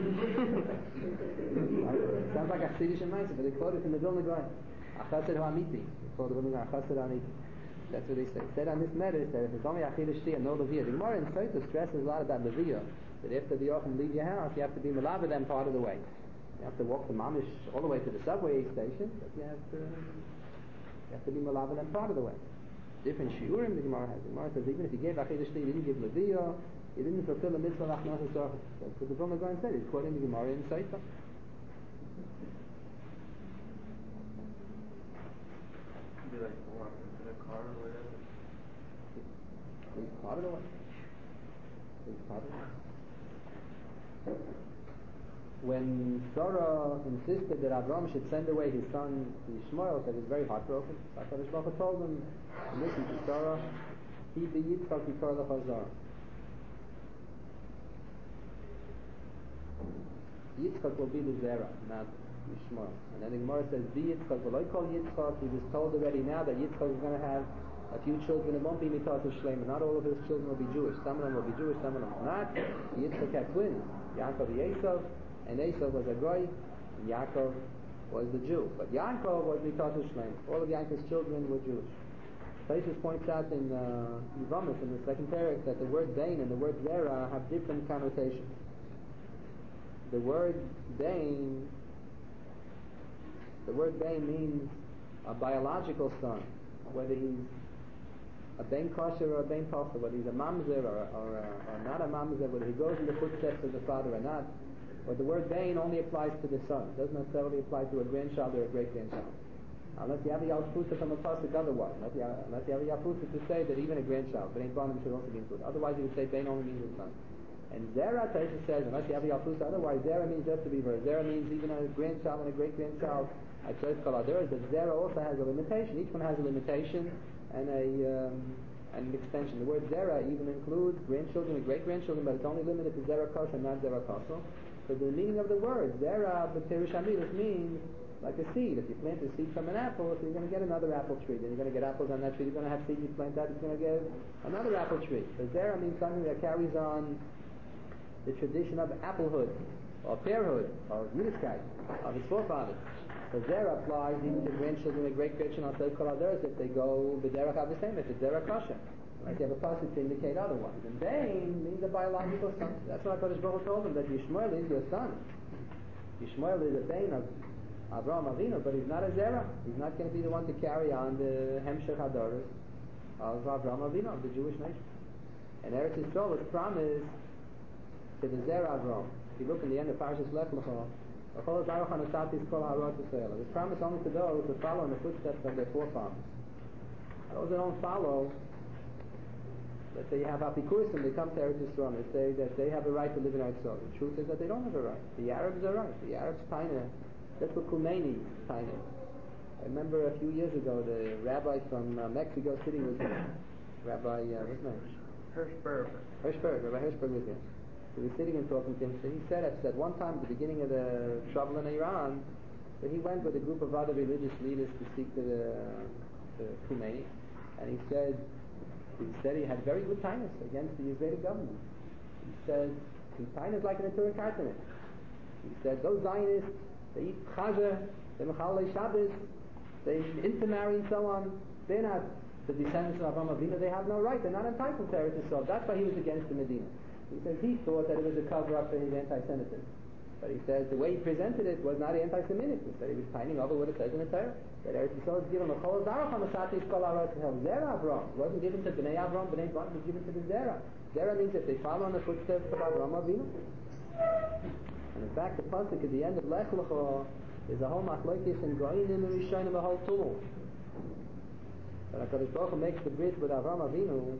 Sounds like a Chassidish and Meiser, but they quoted from the Vilna Gaon. Achased Ha'amiti. They quoted the Vilna Gaon, Achased Ha'amiti. That's what they say. It said on this Medrash that if it's only Achila Shtia, no Levia. The Gemara in Sotah stresses a lot about Levia. That after the Yochim leave your house, you have to be Melava them part of the way. You have to walk the Mamish all the way to the subway station, but you have to be Melava them part of the way. Different Shiurim the Gemara has. The Gemara says even if you gave Achila Shtia, you didn't give Levia, you didn't fulfill the mitzvah of Achnas Orchim. That's what the Vilna Gaon said. He's quoting the Gemara in Sotah. Be like walk into the car or whatever. He's part of the way. He's part of the way. When Sarah insisted that Avram should send away his son Ishmael, that he was very heartbroken. HaKadosh Baruch Hu told him, listen to Sarah, he be Yitzchak yikar lecha zara. Yitzchak will be the Zerah, not Ishmael. And then the Gemara says, be Yitzchak, well I call Yitzchak, he was told already now that Yitzchak is going to have a few children. It won't be Mitat Shlema. Not all of his children will be Jewish. Some of them will be Jewish, some of them will not. Yitzchak had twins, Yaakov and Esav, and Esav was a Goy, and Yaakov was the Jew. But Yaakov was Mitat Shlema. All of Yaakov's children were Jewish. Taisus points out in Yevamos, in the second parak, that the word Bain and the word Zerah have different connotations. The word Bain means a biological son, whether he's a Bain kosher or a Bain posel, whether he's a mamzer or not a mamzer, whether he goes in the footsteps of the father or not. But the word Bain only applies to the son. It doesn't necessarily apply to a grandchild or a great-grandchild. Unless you have a Yalpusa from a pasuk otherwise. Unless you have a Yalpusa to say that even a grandchild, but ain't born should also be included. Otherwise you would say Bain only means his son. And Zerah, Taisha says, unless you have a Yalpusa otherwise, Zerah means just to be verse. Zerah means even a grandchild and a great-grandchild. I chose Kaladur, but Zerah also has a limitation. Each one has a limitation and an extension. The word Zerah even includes grandchildren and great-grandchildren, but it's only limited to Zerah Kosher and not Zerah Kosher. So the meaning of the word Zerah, the Perush Hamidus, means like a seed. If you plant a seed from an apple, so you're going to get another apple tree. Then you're going to get apples on that tree. You're going to have seeds you plant that, you're going to get another apple tree. So Zerah means something that carries on the tradition of applehood, or pearhood, or Yiddishkeit, of its forefathers. So Zerah applies even to grandchildren and great-grandchildren on Seiv Kol HaDoros if they go B'derech HaV'Seim, if it's Zerah Kosher. Like you have a pasuk to indicate otherwise. And Bain means a biological son. That's what HaKadosh Baruch Hu told him, that Yishmael is your son. Yishmael is a Bain of Avraham Avinu, but he's not a Zerah. He's not going to be the one to carry on the Hemshech HaDoros of Avraham Avinu, of the Jewish nation. And Eretz Yisrael was promised to the Zerah Avraham. If you look in the end of Parashas Lech Lecha, it was promised only to those who follow in the footsteps of their forefathers. Those that don't follow, let's say you have Apikurim, they come to Eretz Yisrael, they say that they have a right to live in Eretz Yisrael. The truth is that they don't have a right. The Arabs are right. The Arabs taina. That's what Khomeini taina. I remember a few years ago, the rabbi from Mexico City was here. Rabbi, what's his name? Hirschberg. Rabbi Hirschberg was here. We were sitting and talking to him. So he said at one time, at the beginning of the trouble in Iran, that he went with a group of other religious leaders to speak to the Khomeini, and he said he had very good kindness against the Israeli government. He said he kindness like an Torah cartoon. He said those Zionists, they eat chazer, they mechalei Shabbos, they intermarry and so on. They're not the descendants of Avraham Avinu. They have no right. They're not entitled to Eretz Yisrael. That's why he was against the Medina. He says he thought that it was a cover-up for his anti-Semitism. But he says the way he presented it was not anti-Semitic. He said he was pining over what it says in the Torah. That Eretz Yisrael is given a chol zarach on the Sati Yisrael Arat Hel Zerah Avram. It wasn't given to Bnei Avram, Bnei Avram was given to the Zerah. Zerah means that they follow in the footsteps of Avram Avinu. And in fact, the pasuk at the end of Lech Lecha is a whole machlokes and goyim and rishonim, a whole tumult. But HaKadosh Baruch Hu makes the bridge with Avram Avinu.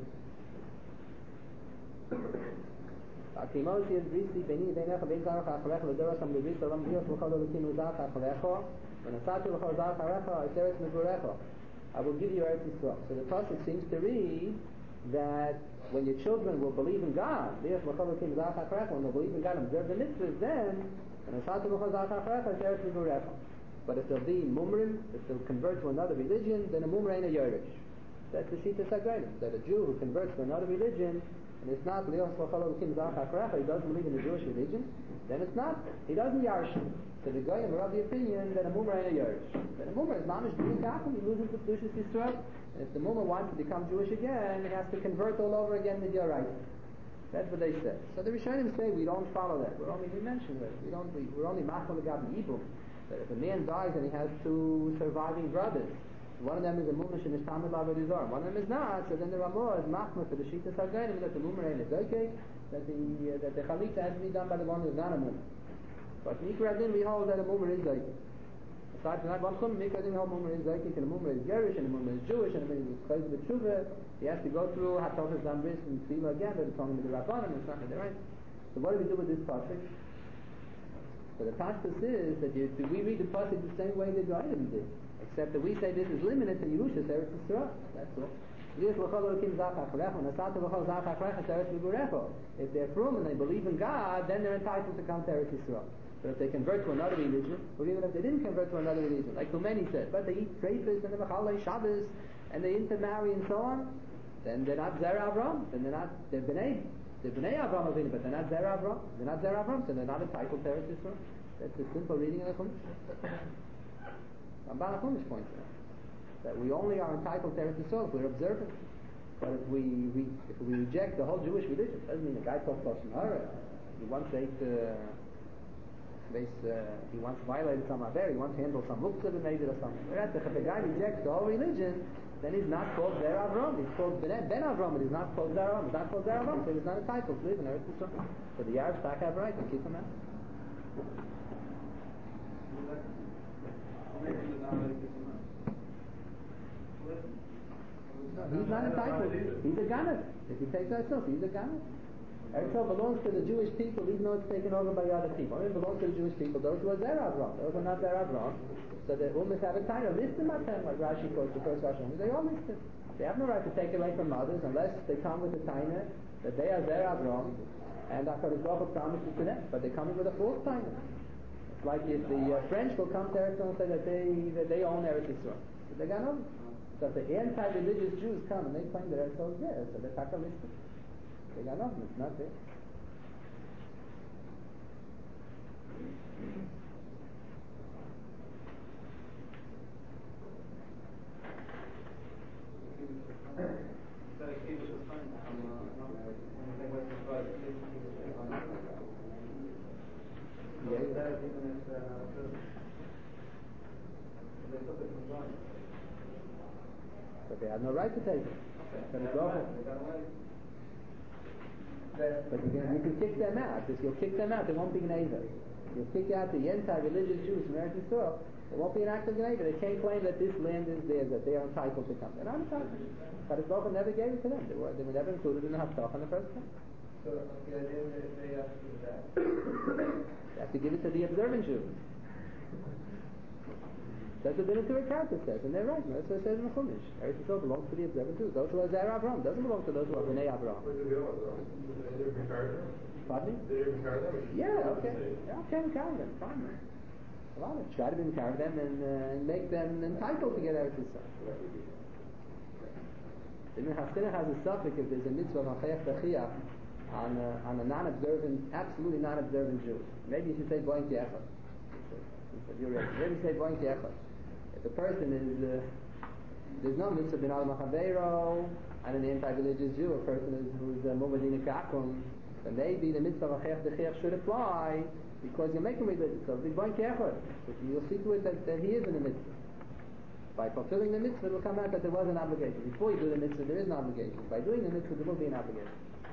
Akimosi is briefly beni beinecha bein zarach acharecha l'doros am lebris olam dios v'chol elokim l'zarach acharecha v'nasati v'chol zarach acharecha es eretz megurecha. I will give you Eretz Yisrael. So the pasuk seems to read that when your children will believe in God, dios v'chol elokim l'zarach acharecha, when they'll believe in God and observe the mitzvahs, then v'nasati v'chol zarach acharecha es eretz megurecha. But if they'll be mumrim, if they'll convert to another religion, then a mumra ain't a Yerush. That's the Shita Sagrainim, that a Jew who converts to another religion, and it's not he doesn't believe in the Jewish religion, then it's not. He doesn't Yarsh. So the Goyim are of the opinion that a Mumra ain't a Yerush. That a Mumra is mamish being Kachim, he loses the Kedushas Yisrael. And if the Mumra wants to become Jewish again, he has to convert all over again with Yoraita. That's what they say. So the Rishonim say we don't follow that. We mention that. We're only Machal Gab Yibum. That if a man dies and he has two surviving brothers, one of them is a mumish and is tamid l'avodah, one of them is not. So then the Ramah is machmir for the Shita Sargainim that the mumra ain't is okay, that the chalitza has to be done by the one who is not a mumra. But Mikra Din we hold that a mumra is okay. Aside from that one chum, Mikra Din hold mumra is okay, and the mumra is Yerush, and the mumra is Jewish, and the mumra is chayz b'tshuva. He has to go through Hatofas Dambris and Tefillah again, but it's only with the Rabbanim, it's not with the right. So what do we do with this pasuk? So the Tashtus is that we read the pasuk the same way the Goyim did, except that we say this is limited to Yerushas Eretz Yisrael. That's all. If they're from and they believe in God, then they're entitled to come to Eretz Yisrael. But if they convert to another religion, or even if they didn't convert to another religion, like Khomeini said, but they eat treifas and they machalei Shabbos and they intermarry and so on, then they're not Zera Avram. Then they're Bnei Avram Avinu, but they're not Zera Avram. They're not Zera Avram, so they're not entitled to Eretz Yisrael. That's the simple reading of the Chumash. Ramban Chumash points out that we only are entitled to Eretz Yisrael if we're observant. But if we reject the whole Jewish religion, doesn't mean a guy talks Lashon Hara. He once ate, he once violated some aver, he once handled some muktzah and made it or something. If the guy rejects the whole religion, then he's not called Zer Avram. He's called Ben Avram, but he's not called Zer Avram. He's not called Zer Avram, so he's not entitled to live in Eretz Yisrael. So the Arabs have right to keep him out. He's not entitled. He's a Ganef. If you take that self, he's a Ganef. Eretz Yisrael belongs to the Jewish people, even though it's taken over by other people. It belongs to the Jewish people. Those who are Zer Avram, those who are not Zer Avram. So the Ummah have a title. List them at like Rashi quotes the first Rashi. They all list it. They have no right to take away from others unless they come with the taina that they are Zer Avram and HaKadosh Baruch Hu promises to them. But they're coming with a false taina. It's like if the French will come to Eretz Yisrael and say that they own Eretz Yisrael. But they got no. So if the anti-religious Jews come and they claim that Eretz Yisrael is there, so they're Takalistic. They got nothing. It's not there. But they have no right to take it. But you can kick them out. If you'll kick them out, they won't be Gneva. You'll kick out the anti-religious Jews from Eretz Yisrael, it won't be an act of Gneva. They can't claim that this land is theirs, that they are entitled to come. They're not entitled. Kadosh Baruch Hu never gave it to them. They were never included in the Haftach in the first place. So the idea that they have to do that. They have to give it to the observant Jew. That's what the Torah Karta says, and they're right. That's what it says in the Chumash. Eretz Yisrael belongs to the observant Jews. Those who are Zer Avram doesn't belong to those who are Bnei Avram. Pardon me? Yeah, okay. Yeah, okay, we carry them. Fine. Try to carry them and make them entitled to get Eretz Yisrael. The Haftarah has a suffix if there's a mitzvah of Hachayach Tachiach on a non-observant, absolutely non-observant Jew. Maybe you should say Boing Tiechot. Maybe you say Boing Tiechot. If a person is, there's no mitzvah bin al Machaveiro and an anti-religious Jew, a person who's a Mumadina Kakum, then maybe the mitzvah of Hachayach Tachiach should apply because you make him religious. So the Boing Tiechot, you'll see to it that he is in the mitzvah. By fulfilling the mitzvah, it will come out that there was an obligation. Before you do the mitzvah, there is an obligation. By doing the mitzvah, there will be an obligation.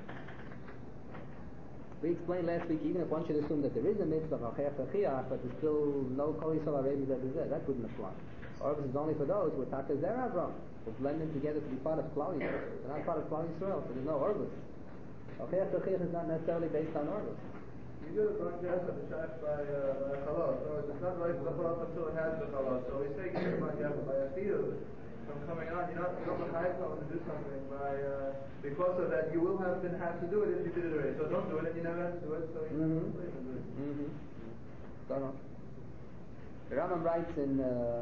We explained last week, even if one should assume that there is a mitzvah, but there's still no Kol Yisrael Arabians that is there, that wouldn't apply. Or this is only for those who are Taka Zer Avram, who blend them together to be part of Klal Yisrael. They're not part of Klal Yisrael, so there's no Orgus. Is not necessarily based on Orgus. You do the Banjaz of the Shach by Chalot, so it's not right for the Chalot until it has the Chalot. So we say you do the Banjaz by a field from coming on. You don't hide someone to do something by because of that you will have to do it if you did it already. So don't do it and you never have to do it. So you don't do it. So the Rambam writes in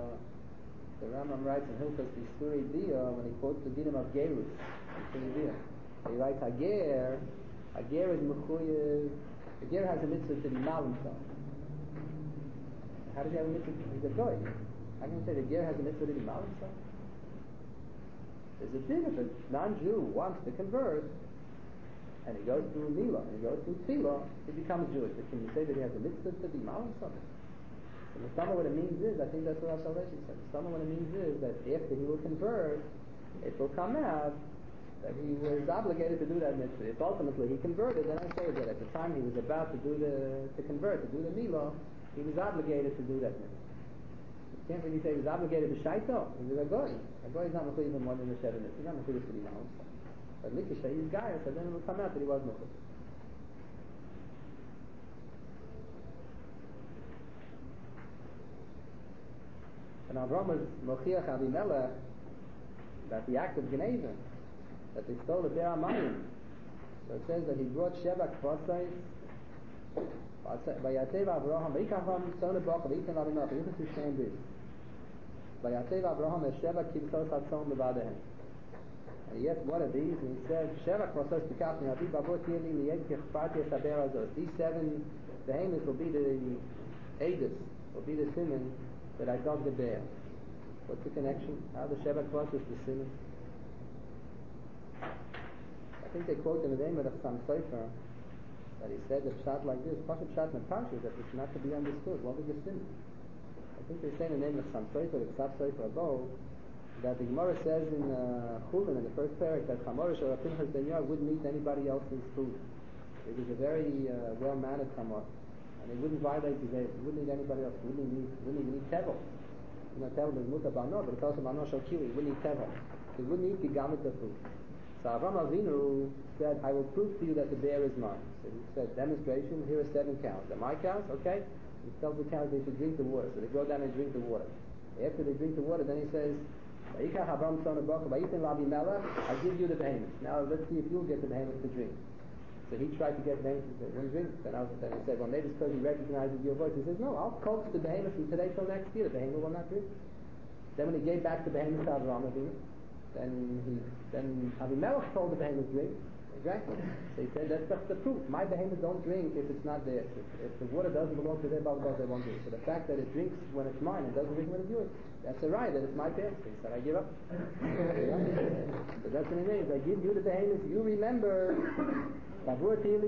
Hilchos B'Surei Dia when he quotes the dinim of Gerus. He writes Hager is mechuyev. The ger has a mitzvah to be mal himself. How does he have a mitzvah? He's a goy. How can you say the ger has a mitzvah to be mal himself? There's a thing if a non-Jew wants to convert, and he goes through Milah, and he goes through Tefillah, he becomes Jewish. But can you say that he has a mitzvah to be mal himself? And the summer what it means is, I think that's what our salvation said. The summer what it means is that after he will convert, it will come out that he was obligated to do that mitzvah. If ultimately he converted, then I say that at the time he was about to convert, to do the milah, he was obligated to do that mitzvah. You can't really say he was obligated to shaito. He was a goy. A goy is not mechuyev more than the Sheva mitzvah. He's not mechuyev to be mal. But Likisha, he's guy, so then it will come out that he was mechuyev. So the summer what it means is that he was obligated to do that mitzvah. If ultimately he converted, then I say that at the time he was about to convert, to do the milah, he was obligated to do that mitzvah. You can't really say he was obligated to shaito. He was a goy. A goy is not mechuyev more than the Sheva mitzvah. He's not mechuyev to be mal. But Likisha, he's guy, so then it will come out that he was mechuyev. And Avram was Mochiach Avimelech that the act of Geneva, that they stole the Be'er Amayim. So it says that he brought Sheva Kvotzais, Vayatev Avraham, Vayikacham Tzon Lebach, Vayitin Avimelech, Vayitin to Shem Bris. Vayatev Avraham es Sheva Kibsos HaTzon Levadehem. And yet one of these, and he said, Sheva Kvotzais Tikach Ne'avi Bavot Yeli Liyed Kechpati Es HaBe'er Azot. These 7 behemoths will be the Edus, will be the Siman that I dug the bear. What's the connection? How the Sheva Kvotzais the Siman? I think they quote in the name of the Chassam Sofer that he said that pshat like this, Pashat Pshat and Parsha, that it's not to be understood. What was the sin? I think they say in the name of Chassam Sofer, the Chassam Sofer above, that the Gemara says in Chulin, in the first parak, that Chamorish or Pinchas Ben Yair wouldn't eat anybody else's food. It was a very well-mannered Chamor, and he wouldn't violate his age. He wouldn't eat anybody else. He wouldn't even eat Tevel. You know, Tevel is Muta Bano, but it's also Bano Shokiri. He wouldn't eat Tevel. He wouldn't eat Gigamit the food. So Avram Avinu said, I will prove to you that the bear is mine. So he said, demonstration, here are 7 cows. They're my cows, okay? He tells the cows they should drink the water. So they go down and drink the water. After they drink the water, then he says, I give you the behemoths. Now let's see if you'll get the behemoths to drink. So he tried to get the behemoths to drink. Then he said, well, maybe it's because he recognizes your voice. He says, no, I'll coax the behemoths from today till next year. The behemoth will not drink. Then when he gave back the behemoths to Avram Avinu, then Avimelech told the behemoth to drink. Exactly. So he said, that's the proof. My behemoth don't drink if it's not there. If the water doesn't belong to their Balbal, they won't drink. So the fact that it drinks when it's mine and doesn't drink when it's yours, that's a right, that it's my bear. So he said, I give up. So that's what he means. I give you the behemoth, you remember. That's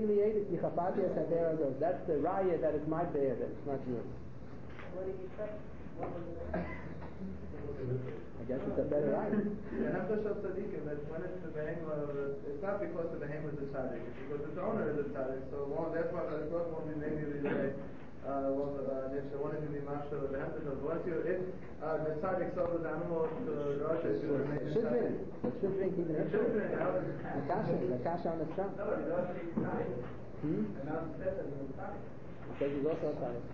the raya that it's my bear, that it's not yours. What did you say? What was it? I guess it's a better line. That when it's the behemoth, it's not because the behemoth is a tzaddik, it's because its owner is a tzaddik. So that's why the first one we maybe relay. One is the master of the behemoth. Once you, if the tzaddik sells the animal to Rosh, it should remain tzaddik. It should drink even if the kasha on the strand. No, it doesn't say tzaddik. And now it says it's tzaddik. It says he's also a tzaddik.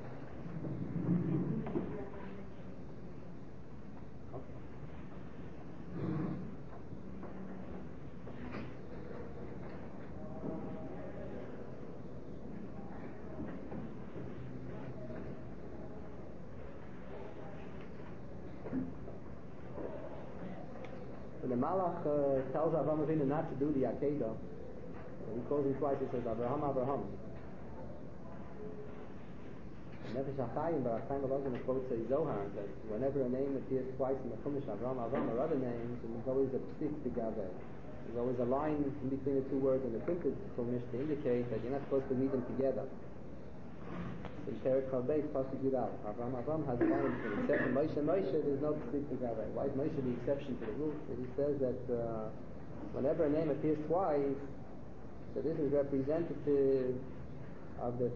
The Malach tells Avraham Avinu not to do the Akedah. He calls him twice. He says, Avraham, Avraham. Nefesh HaChaim, but HaChaim Elazar quotes a Zohar that whenever a name appears twice in the Chumash, Avraham, Avraham, or other names, there's always a psik together. There's always a line in between the 2 words in the printed Chumash to indicate that you're not supposed to read them together. In Perek Chavbeis, Pasuk Yud Aleph, Avram has a line in between. Except for Moshe, there's no psik together. Why is Moshe the exception to the rule? So he says that whenever a name appears twice, so this is representative of the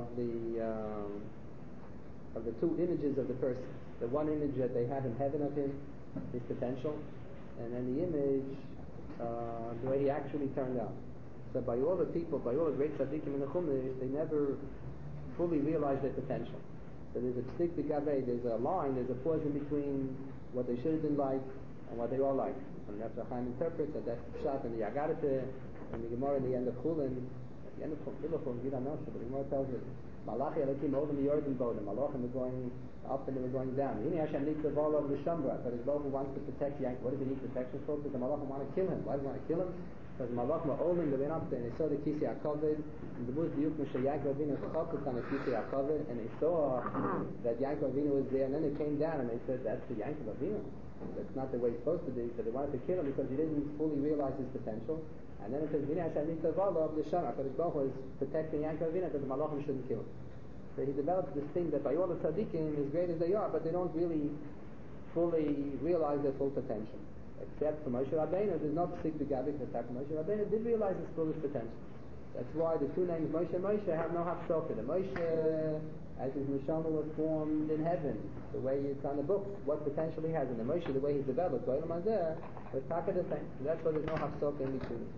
2 images of the person. The one image that they have in heaven of him, his potential, and then the image, the way he actually turned out. So by all the people, by all the great tzaddikim in the Chumash, they never fully realize their potential. So there's a psik b'gavei, there's a line, there's a pause in between what they should have been like and what they are like. And that's what Chaim interprets, and that's the pshat in the Yagarete, and the Gemara in the end of Chulin, at the end of Chulin, you don't know, but the Gemara tells us, Malachi Elokim Odom Yordim Bodom, Malachim were going up and they were going down. Hini Hashem Nitzah all over the Shambra, but his Baruch wants to protect Yankov. What does he need protection for? Because the Malachim want to kill him. Why do they want to kill him? Because Malachim were Olim, they went up there and they saw the Kisei HaKavod, and the Muz Diuk Moshe Yankov Avinu choked on the Kisei HaKavod, and they saw that Yankov Avinu was there, and then they came down and they said, that's the Yankov Avinu. That's not the way it's supposed to be. So they wanted to kill him because he didn't fully realize his potential. And then it says, Hini Hashem Nitzah all over the Shambra, but his Baruch was protecting Yankov Avinu because the Malachim shouldn't kill him. So he develops this thing that by all the tzaddikim, as great as they are, but they don't really fully realize their full potential. Except for Moshe Rabbeinu, there's no psik b'gavik that Moshe Rabbeinu did realize his fullest potential. That's why the 2 names Moshe and Moshe have no hafsokah. The Moshe, as his neshama was formed in heaven, the way it's on the books, what potential he has, and the Moshe, the way he developed, Goyim Hazeh, was taka the same. So that's why there's no hafsokah in between.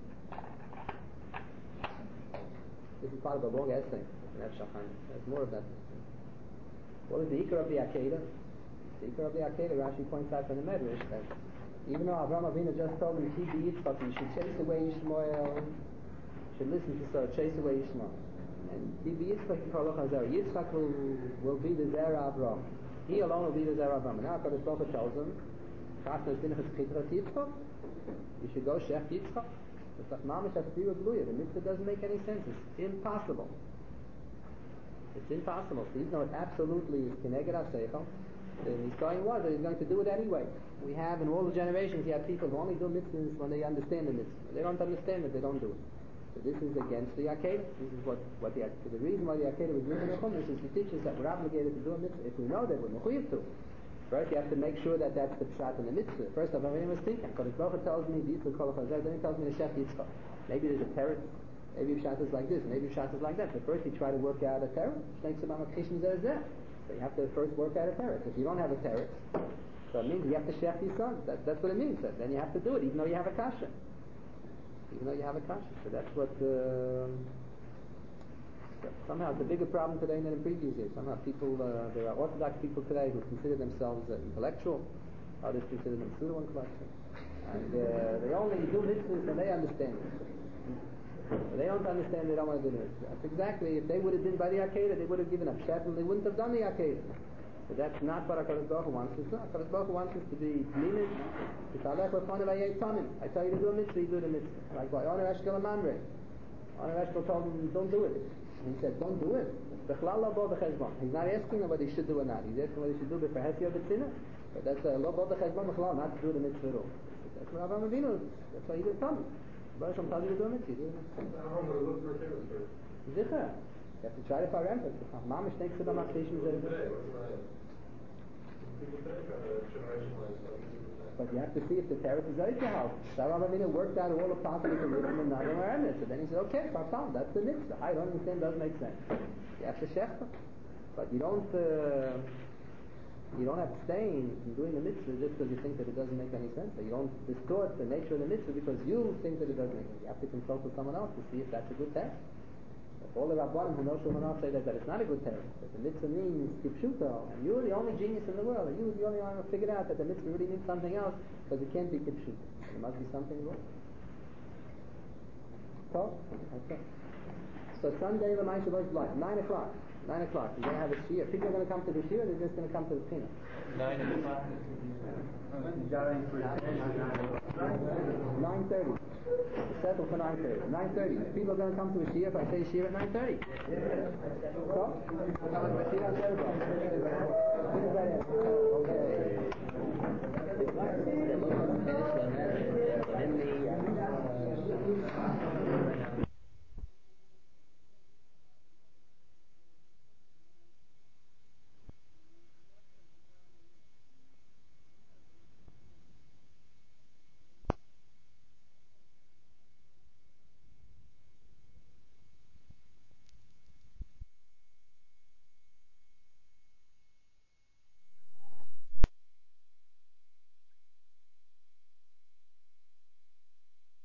This is part of a long essay. There's more of that. What is the ikar of the Akedah? The Ikar of the Akedah, Rashi points out from the Medrash that even though Avraham Avinu just told him, he be Yitzchak, you should chase away Yishmael, you should listen to Sarah, chase away Yishmael. And he be Yitzchak, Yitzchak will be the Zerah of Avraham. He alone will be the Zerah of Avraham. And now HaKadosh Baruch Hu tells him, you should go Shech Yitzchak. The mitzvah doesn't make any sense. It's impossible. It's impossible. So even though it's absolutely Keneged HaSeichel, the story was that he's going to do it anyway. We have in all the generations, you have people who only do mitzvahs when they understand the mitzvah. When they don't understand it, they don't do it. So this is against the Akedah. This is what the reason why the Akedah was given to Chumash is to teach us that we're obligated to do a mitzvah. If we know that we're mechuyev to, first you have to make sure that that's the pshat in the mitzvah. First of all, everyone was thinking, because Baruch Hu tells me, then he tells me the Shech Yitzchak. Maybe there's a teretz, maybe pshat is like this, maybe pshat is like that. But first you try to work out a teretz. So you have to first work out a teretz. If you don't have a teretz, so it means you have to shech your son. That's what it means. Then you have to do it, even though you have a kasha. So that's what. Somehow it's a bigger problem today than in previous years. Somehow people, there are Orthodox people today who consider themselves intellectual. Others consider them pseudo-intellectual. And they only do mitzvahs when they understand it. If they don't understand, they don't want to do it. That's exactly, if they would have been by the Akedah, they would have given up Shet and they wouldn't have done the Akedah. But that's not what HaKadosh Baruch Hu wants us to do. HaKadosh Baruch Hu wants us to be Tmimin. I tell you to do a mitzvah, you do the mitzvah. Like by Honor Eshkel and Mamre. Honor Eshkel told him, don't do it. And he said, don't do it. He's not asking him whether he should do or not. He's asking whether he should do it for Hesya B'tzina. But that's a lo bo b'cheshbon b'chalal, not to do the mitzvah at all. That's what Avraham Avinu, that's why he did tell me. Baruch Hashem tells you to do a mitzvah, you do a mitzvah. Avraham would have looked for Torah first. Zichar. You have to try to parent it. Mamish thinks to the Makdishim Zeh. But you have to see if the teretz is right to help. Avraham Avinu worked out all the possible conditions and not around it. So then he said, okay, Farfam, that's the mitzvah. I don't understand, doesn't make sense. You have to shech. But you don't abstain from doing the mitzvah just because you think that it doesn't make any sense. So you don't distort the nature of the mitzvah because you think that it doesn't make sense. You have to consult with someone else to see if that's a good teretz. All the Rabbanim who know Shulchan Aruch say that it's not a good teretz. That the mitzvah means kipshuto, and you're the only genius in the world. And you're the only one who figured out that the mitzvah really means something else because it can't be kipshuto. There must be something wrong. So, okay. So Sunday the Maisha was like 9 o'clock. 9 o'clock. You're going to have a shiur. People are going to come to the shiur, they're just going to come to the pina. 9 o'clock. 9:30. Settle for 9:30. 9:30. People are going to come to a shiur if I say shiur at 9:30. So? Okay.